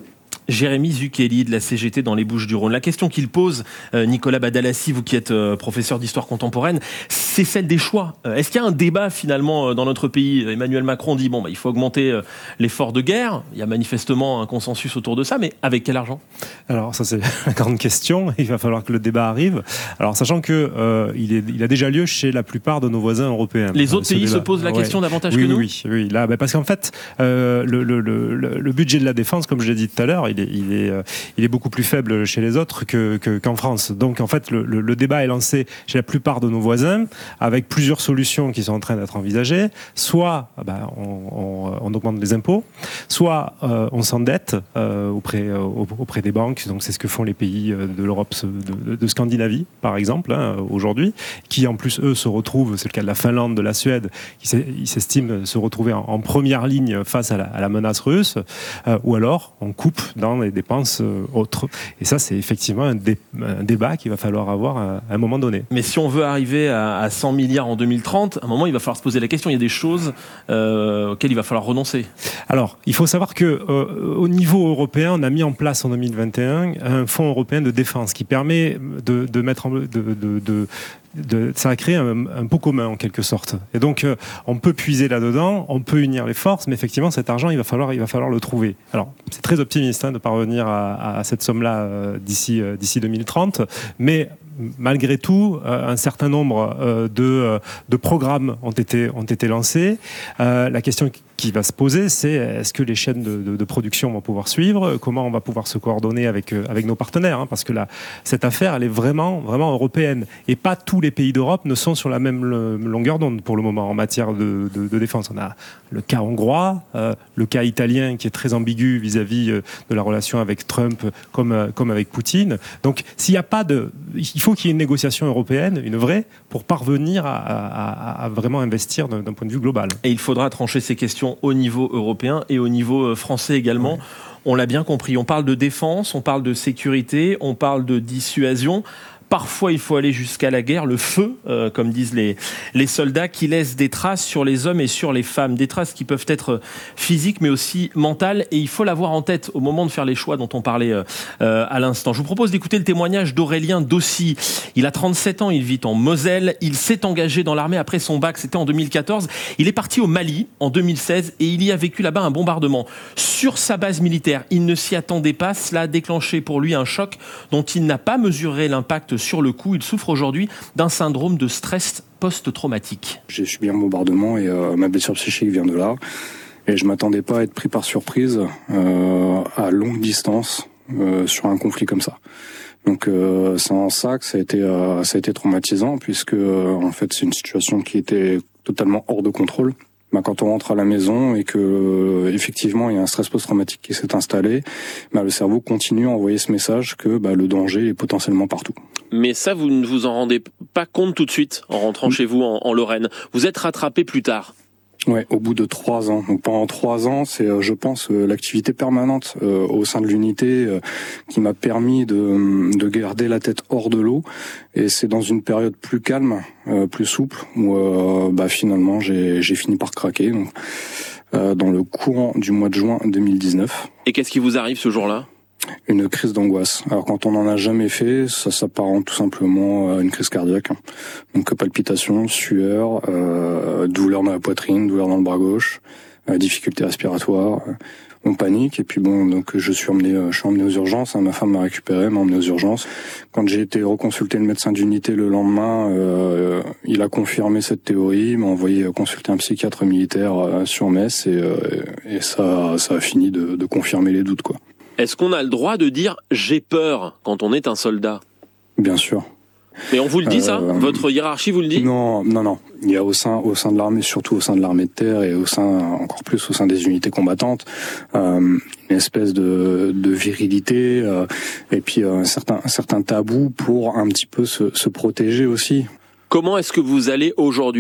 Jérémy Zucchelli de la C G T dans les Bouches-du-Rhône. La question qu'il pose, euh, Nicolas Badalassi, vous qui êtes euh, professeur d'histoire contemporaine, c'est celle des choix. Euh, est-ce qu'il y a un débat finalement euh, dans notre pays ? Emmanuel Macron dit bon, bah, il faut augmenter euh, l'effort de guerre. Il y a manifestement un consensus autour de ça, mais avec quel argent ? Alors ça c'est la grande question. Il va falloir que le débat arrive. Alors sachant que euh, il, est, il a déjà lieu chez la plupart de nos voisins européens. Les autres pays se posent la ouais. question davantage oui, que nous. Oui, oui, oui. Là, bah, parce qu'en fait, euh, le, le, le, le budget de la défense, comme je l'ai dit tout à l'heure, il est, il est, euh, il est beaucoup plus faible chez les autres que, que, qu'en France. Donc en fait, le, le, le débat est lancé chez la plupart de nos voisins, avec plusieurs solutions qui sont en train d'être envisagées. Soit bah, on, on, on augmente les impôts, soit euh, on s'endette euh, auprès, euh, auprès des banques. Donc c'est ce que font les pays de l'Europe, de, de, de Scandinavie, par exemple, hein, aujourd'hui, qui en plus eux se retrouvent, c'est le cas de la Finlande, de la Suède, qui s'estiment se retrouver en, en première ligne face à la, à la menace russe, euh, ou alors on coupe dans les dépenses euh, autres. Et ça, c'est effectivement un, dé, un débat qu'il va falloir avoir à, à un moment donné. Mais si on veut arriver à, à cent milliards en deux mille trente, à un moment, il va falloir se poser la question. Il y a des choses euh, auxquelles il va falloir renoncer. Alors, il faut savoir que euh, au niveau européen, on a mis en place en deux mille vingt et un un fonds européen de défense qui permet de, de mettre en, de, de, de De, ça a créé un, un pot commun en quelque sorte. Et donc euh, on peut puiser là-dedans, on peut unir les forces, mais effectivement cet argent il va falloir, il va falloir le trouver. Alors c'est très optimiste hein, de parvenir à, à cette somme-là euh, d'ici, euh, d'ici deux mille trente, mais malgré tout, euh, un certain nombre euh, de, euh, de programmes ont été, ont été lancés. Euh, la question qui va se poser, c'est est-ce que les chaînes de, de, de production vont pouvoir suivre ? Comment on va pouvoir se coordonner avec, euh, avec nos partenaires hein, parce que là, cette affaire, elle est vraiment, vraiment européenne. Et pas tous les pays d'Europe ne sont sur la même longueur d'onde pour le moment en matière de, de, de défense. On a le cas hongrois, euh, le cas italien qui est très ambigu vis-à-vis de la relation avec Trump comme, comme avec Poutine. Donc s'il n'y a pas de... Il faut qu'il y ait une négociation européenne, une vraie, pour parvenir à, à, à vraiment investir d'un, d'un point de vue global. Et il faudra trancher ces questions au niveau européen et au niveau français également. Oui. On l'a bien compris. On parle de défense, on parle de sécurité, on parle de dissuasion. Parfois, il faut aller jusqu'à la guerre, le feu, euh, comme disent les, les soldats, qui laissent des traces sur les hommes et sur les femmes. Des traces qui peuvent être physiques, mais aussi mentales. Et il faut l'avoir en tête au moment de faire les choix dont on parlait euh, à l'instant. Je vous propose d'écouter le témoignage d'Aurélien Dossy. Il a trente-sept ans, il vit en Moselle. Il s'est engagé dans l'armée après son bac, c'était en deux mille quatorze. Il est parti au Mali en deux mille seize et il y a vécu là-bas un bombardement sur sa base militaire. Il ne s'y attendait pas. Cela a déclenché pour lui un choc dont il n'a pas mesuré l'impact sur le coup. Il souffre aujourd'hui d'un syndrome de stress post-traumatique. J'ai subi un bombardement et euh, ma blessure psychique vient de là. Et je ne m'attendais pas à être pris par surprise euh, à longue distance euh, sur un conflit comme ça. Donc euh, c'est en ça que ça a été, euh, ça a été traumatisant puisque euh, en fait c'est une situation qui était totalement hors de contrôle. Bah, quand on rentre à la maison et que euh, effectivement il y a un stress post-traumatique qui s'est installé, bah, le cerveau continue à envoyer ce message que bah, le danger est potentiellement partout. Mais ça, vous ne vous en rendez pas compte tout de suite en rentrant oui. chez vous en, en Lorraine. Vous êtes rattrapé plus tard. Ouais, au bout de trois ans. Donc pendant trois ans, c'est, euh, je pense, euh, l'activité permanente euh, au sein de l'unité euh, qui m'a permis de, de garder la tête hors de l'eau. Et c'est dans une période plus calme, euh, plus souple, où euh, bah, finalement j'ai, j'ai fini par craquer. Donc, euh, dans le courant du mois de juin deux mille dix-neuf. Et qu'est-ce qui vous arrive ce jour-là ? Une crise d'angoisse. Alors quand on n'en a jamais fait, ça s'apparente tout simplement à une crise cardiaque. Donc palpitations, sueur, euh, douleur dans la poitrine, douleur dans le bras gauche, euh, difficultés respiratoires. Euh, on panique et puis bon, donc je suis emmené, euh, je suis emmené aux urgences. Hein, ma femme m'a récupéré, m'a emmené aux urgences. Quand j'ai été reconsulter le médecin d'unité le lendemain, euh, il a confirmé cette théorie, il m'a envoyé consulter un psychiatre militaire euh, sur Metz et, euh, et ça, ça a fini de, de confirmer les doutes, quoi. Est-ce qu'on a le droit de dire « j'ai peur » quand on est un soldat ? Bien sûr. Mais on vous le dit, euh, ça ? Votre hiérarchie vous le dit ? Non, non, non. Il y a au sein, au sein de l'armée, surtout au sein de l'armée de terre et au sein, encore plus au sein des unités combattantes, euh, une espèce de, de virilité euh, et puis euh, un certain, un certain tabou pour un petit peu se, se protéger aussi. Comment est-ce que vous allez aujourd'hui ?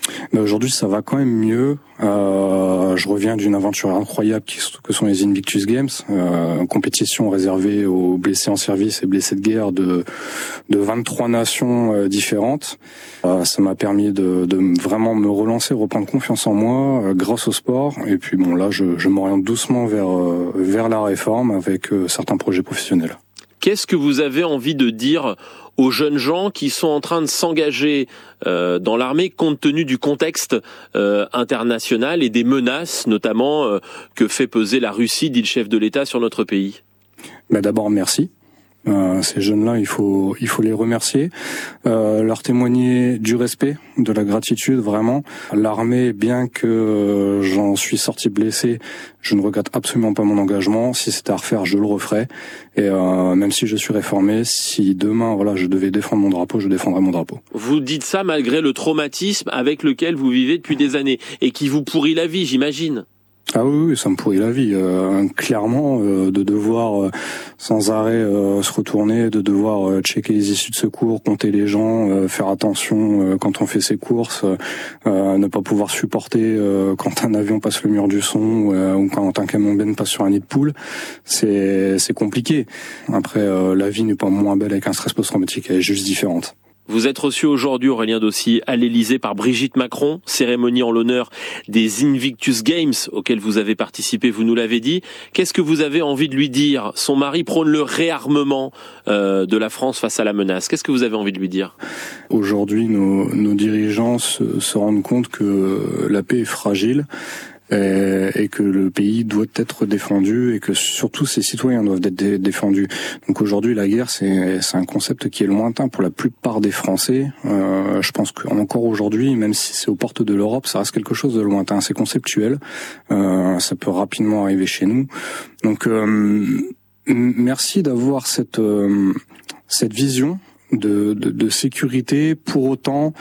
Mais aujourd'hui, ça va quand même mieux. Euh, je reviens d'une aventure incroyable qui, que sont les Invictus Games, euh, une compétition réservée aux blessés en service et blessés de guerre de, de vingt-trois nations euh, différentes. Euh, ça m'a permis de, de vraiment me relancer, reprendre confiance en moi euh, grâce au sport. Et puis bon, là, je, je m'oriente doucement vers, euh, vers la réforme avec euh, certains projets professionnels. Qu'est-ce que vous avez envie de dire aux jeunes gens qui sont en train de s'engager euh, dans l'armée compte tenu du contexte euh, international et des menaces notamment euh, que fait peser la Russie, dit le chef de l'État, sur notre pays? Bah d'abord, merci. Euh, ces jeunes-là, il faut il faut les remercier, euh, leur témoigner du respect, de la gratitude, vraiment. L'armée, bien que euh, j'en suis sorti blessé, je ne regrette absolument pas mon engagement. Si c'était à refaire, je le referais. Et euh, même si je suis réformé, si demain, voilà, je devais défendre mon drapeau, je défendrais mon drapeau. Vous dites ça malgré le traumatisme avec lequel vous vivez depuis des années et qui vous pourrit la vie, j'imagine. Ah oui, oui, ça me pourrit la vie. Euh, clairement, euh, de devoir euh, sans arrêt euh, se retourner, de devoir euh, checker les issues de secours, compter les gens, euh, faire attention euh, quand on fait ses courses, euh, ne pas pouvoir supporter euh, quand un avion passe le mur du son euh, ou quand un camion ben passe sur un nid de poule, c'est c'est compliqué. Après, euh, la vie n'est pas moins belle avec un stress post-traumatique, elle est juste différente. Vous êtes reçu aujourd'hui, Aurélien Dossi, à l'Élysée par Brigitte Macron, cérémonie en l'honneur des Invictus Games auxquels vous avez participé, vous nous l'avez dit. Qu'est-ce que vous avez envie de lui dire? Son mari prône le réarmement euh, de la France face à la menace. Qu'est-ce que vous avez envie de lui dire? Aujourd'hui, nos, nos dirigeants se, se rendent compte que la paix est fragile. Et que le pays doit être défendu et que surtout ses citoyens doivent être dé- défendus. Donc aujourd'hui, la guerre, c'est, c'est un concept qui est lointain pour la plupart des Français. Euh, je pense qu'encore aujourd'hui, même si c'est aux portes de l'Europe, ça reste quelque chose de lointain. C'est conceptuel. Euh, ça peut rapidement arriver chez nous. Donc euh, merci d'avoir cette euh, cette vision de, de, de sécurité. Pour autant,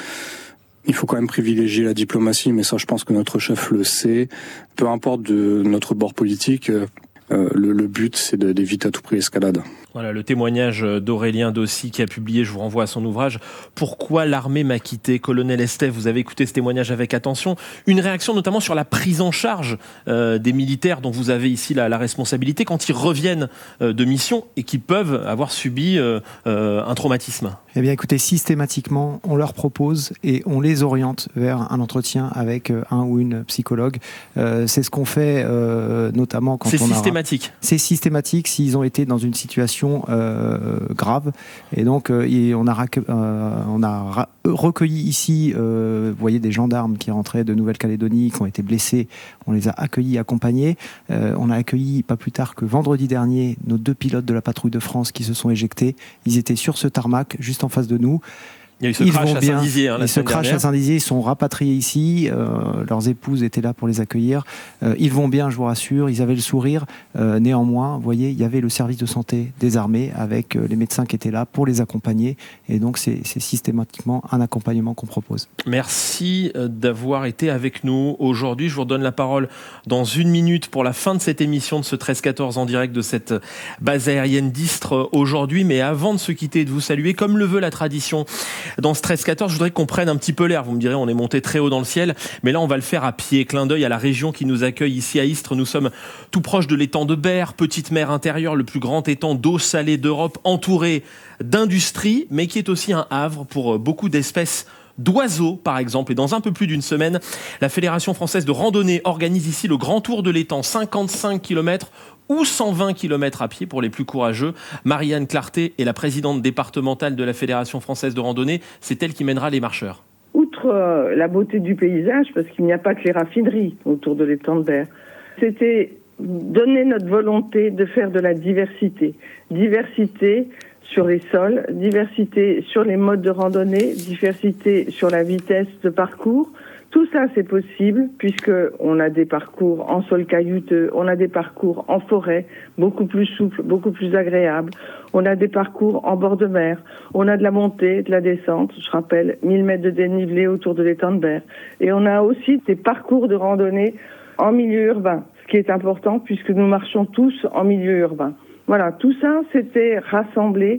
il faut quand même privilégier la diplomatie, mais ça, je pense que notre chef le sait. Peu importe de notre bord politique, euh, le, le but, c'est de, d'éviter à tout prix l'escalade. Voilà le témoignage d'Aurélien Dossi qui a publié, je vous renvoie à son ouvrage « Pourquoi l'armée m'a quitté ?» Colonel Estève, vous avez écouté ce témoignage avec attention. Une réaction notamment sur la prise en charge euh, des militaires dont vous avez ici la, la responsabilité quand ils reviennent euh, de mission et qui peuvent avoir subi euh, euh, un traumatisme. Eh bien écoutez, systématiquement, on leur propose et on les oriente vers un entretien avec un ou une psychologue. Euh, c'est ce qu'on fait euh, notamment quand c'est on a... C'est systématique. C'est systématique s'ils ont été dans une situation Euh, grave et donc euh, et on a, raque- euh, on a ra- recueilli ici euh, vous voyez des gendarmes qui rentraient de Nouvelle-Calédonie qui ont été blessés, on les a accueillis, accompagnés. Euh, on a accueilli pas plus tard que vendredi dernier nos deux pilotes de la patrouille de France qui se sont éjectés. Ils étaient sur ce tarmac juste en face de nous. Il y a eu ce ils crash vont à bien. Saint-Dizier. Hein, la ils se crashent dernière. à Saint-Dizier, ils sont rapatriés ici. Euh, leurs épouses étaient là pour les accueillir. Euh, ils vont bien, je vous rassure. Ils avaient le sourire. Euh, néanmoins, vous voyez, il y avait le service de santé des armées avec euh, les médecins qui étaient là pour les accompagner. Et donc, c'est, c'est systématiquement un accompagnement qu'on propose. Merci d'avoir été avec nous aujourd'hui. Je vous redonne la parole dans une minute pour la fin de cette émission de ce treize quatorze en direct de cette base aérienne d'Istres aujourd'hui. Mais avant de se quitter et de vous saluer, comme le veut la tradition dans ce treize quatorze, je voudrais qu'on prenne un petit peu l'air. Vous me direz, on est monté très haut dans le ciel, mais là on va le faire à pied. Clin d'œil à la région qui nous accueille ici à Istres. Nous sommes tout proche de l'étang de Berre, petite mer intérieure, le plus grand étang d'eau salée d'Europe, entouré d'industrie, mais qui est aussi un havre pour beaucoup d'espèces d'oiseaux, par exemple. Et dans un peu plus d'une semaine, la Fédération française de randonnée organise ici le grand tour de l'étang, cinquante-cinq kilomètres ou cent vingt kilomètres à pied pour les plus courageux. Marianne Clarté est la présidente départementale de la Fédération française de randonnée. C'est elle qui mènera les marcheurs. Outre euh, la beauté du paysage, parce qu'il n'y a pas que les raffineries autour de l'étang de Berre, c'était donner notre volonté de faire de la diversité. Diversité sur les sols, diversité sur les modes de randonnée, diversité sur la vitesse de parcours. Tout ça, c'est possible puisqu'on a des parcours en sol caillouteux, on a des parcours en forêt, beaucoup plus souples, beaucoup plus agréables. On a des parcours en bord de mer, on a de la montée, de la descente. Je rappelle, mille mètres de dénivelé autour de l'étang de Berre. Et on a aussi des parcours de randonnée en milieu urbain, ce qui est important puisque nous marchons tous en milieu urbain. Voilà, tout ça, c'était rassemblé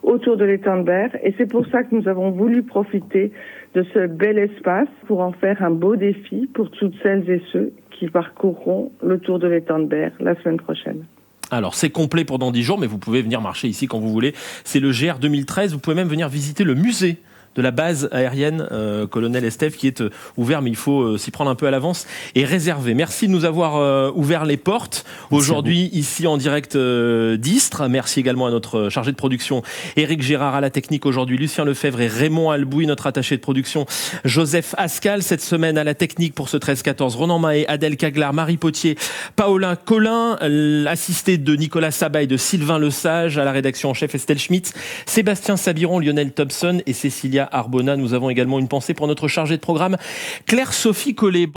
autour de l'étang de Berre. Et c'est pour ça que nous avons voulu profiter de ce bel espace pour en faire un beau défi pour toutes celles et ceux qui parcourront le tour de l'étang de Berre la semaine prochaine. Alors, c'est complet pour dans dix jours, mais vous pouvez venir marcher ici quand vous voulez. C'est le G R deux mille treize. Vous pouvez même venir visiter le musée de la base aérienne euh, Colonel Estève qui est euh, ouvert, mais il faut euh, s'y prendre un peu à l'avance et réserver. Merci de nous avoir euh, ouvert les portes aujourd'hui ici en direct euh, d'Istres. Merci également à notre chargé de production Éric Gérard, à la technique aujourd'hui Lucien Lefebvre et Raymond Albouy, notre attaché de production Joseph Ascal. Cette semaine à la technique pour ce treize quatorze, Ronan Mahé, Adèle Caglar, Marie Potier, Paolin Collin, l'assisté de Nicolas Sabaye, de Sylvain Lesage, à la rédaction en chef Estelle Schmitt, Sébastien Sabiron, Lionel Thompson et Cécilia Arbona. Nous avons également une pensée pour notre chargée de programme Claire-Sophie Collet.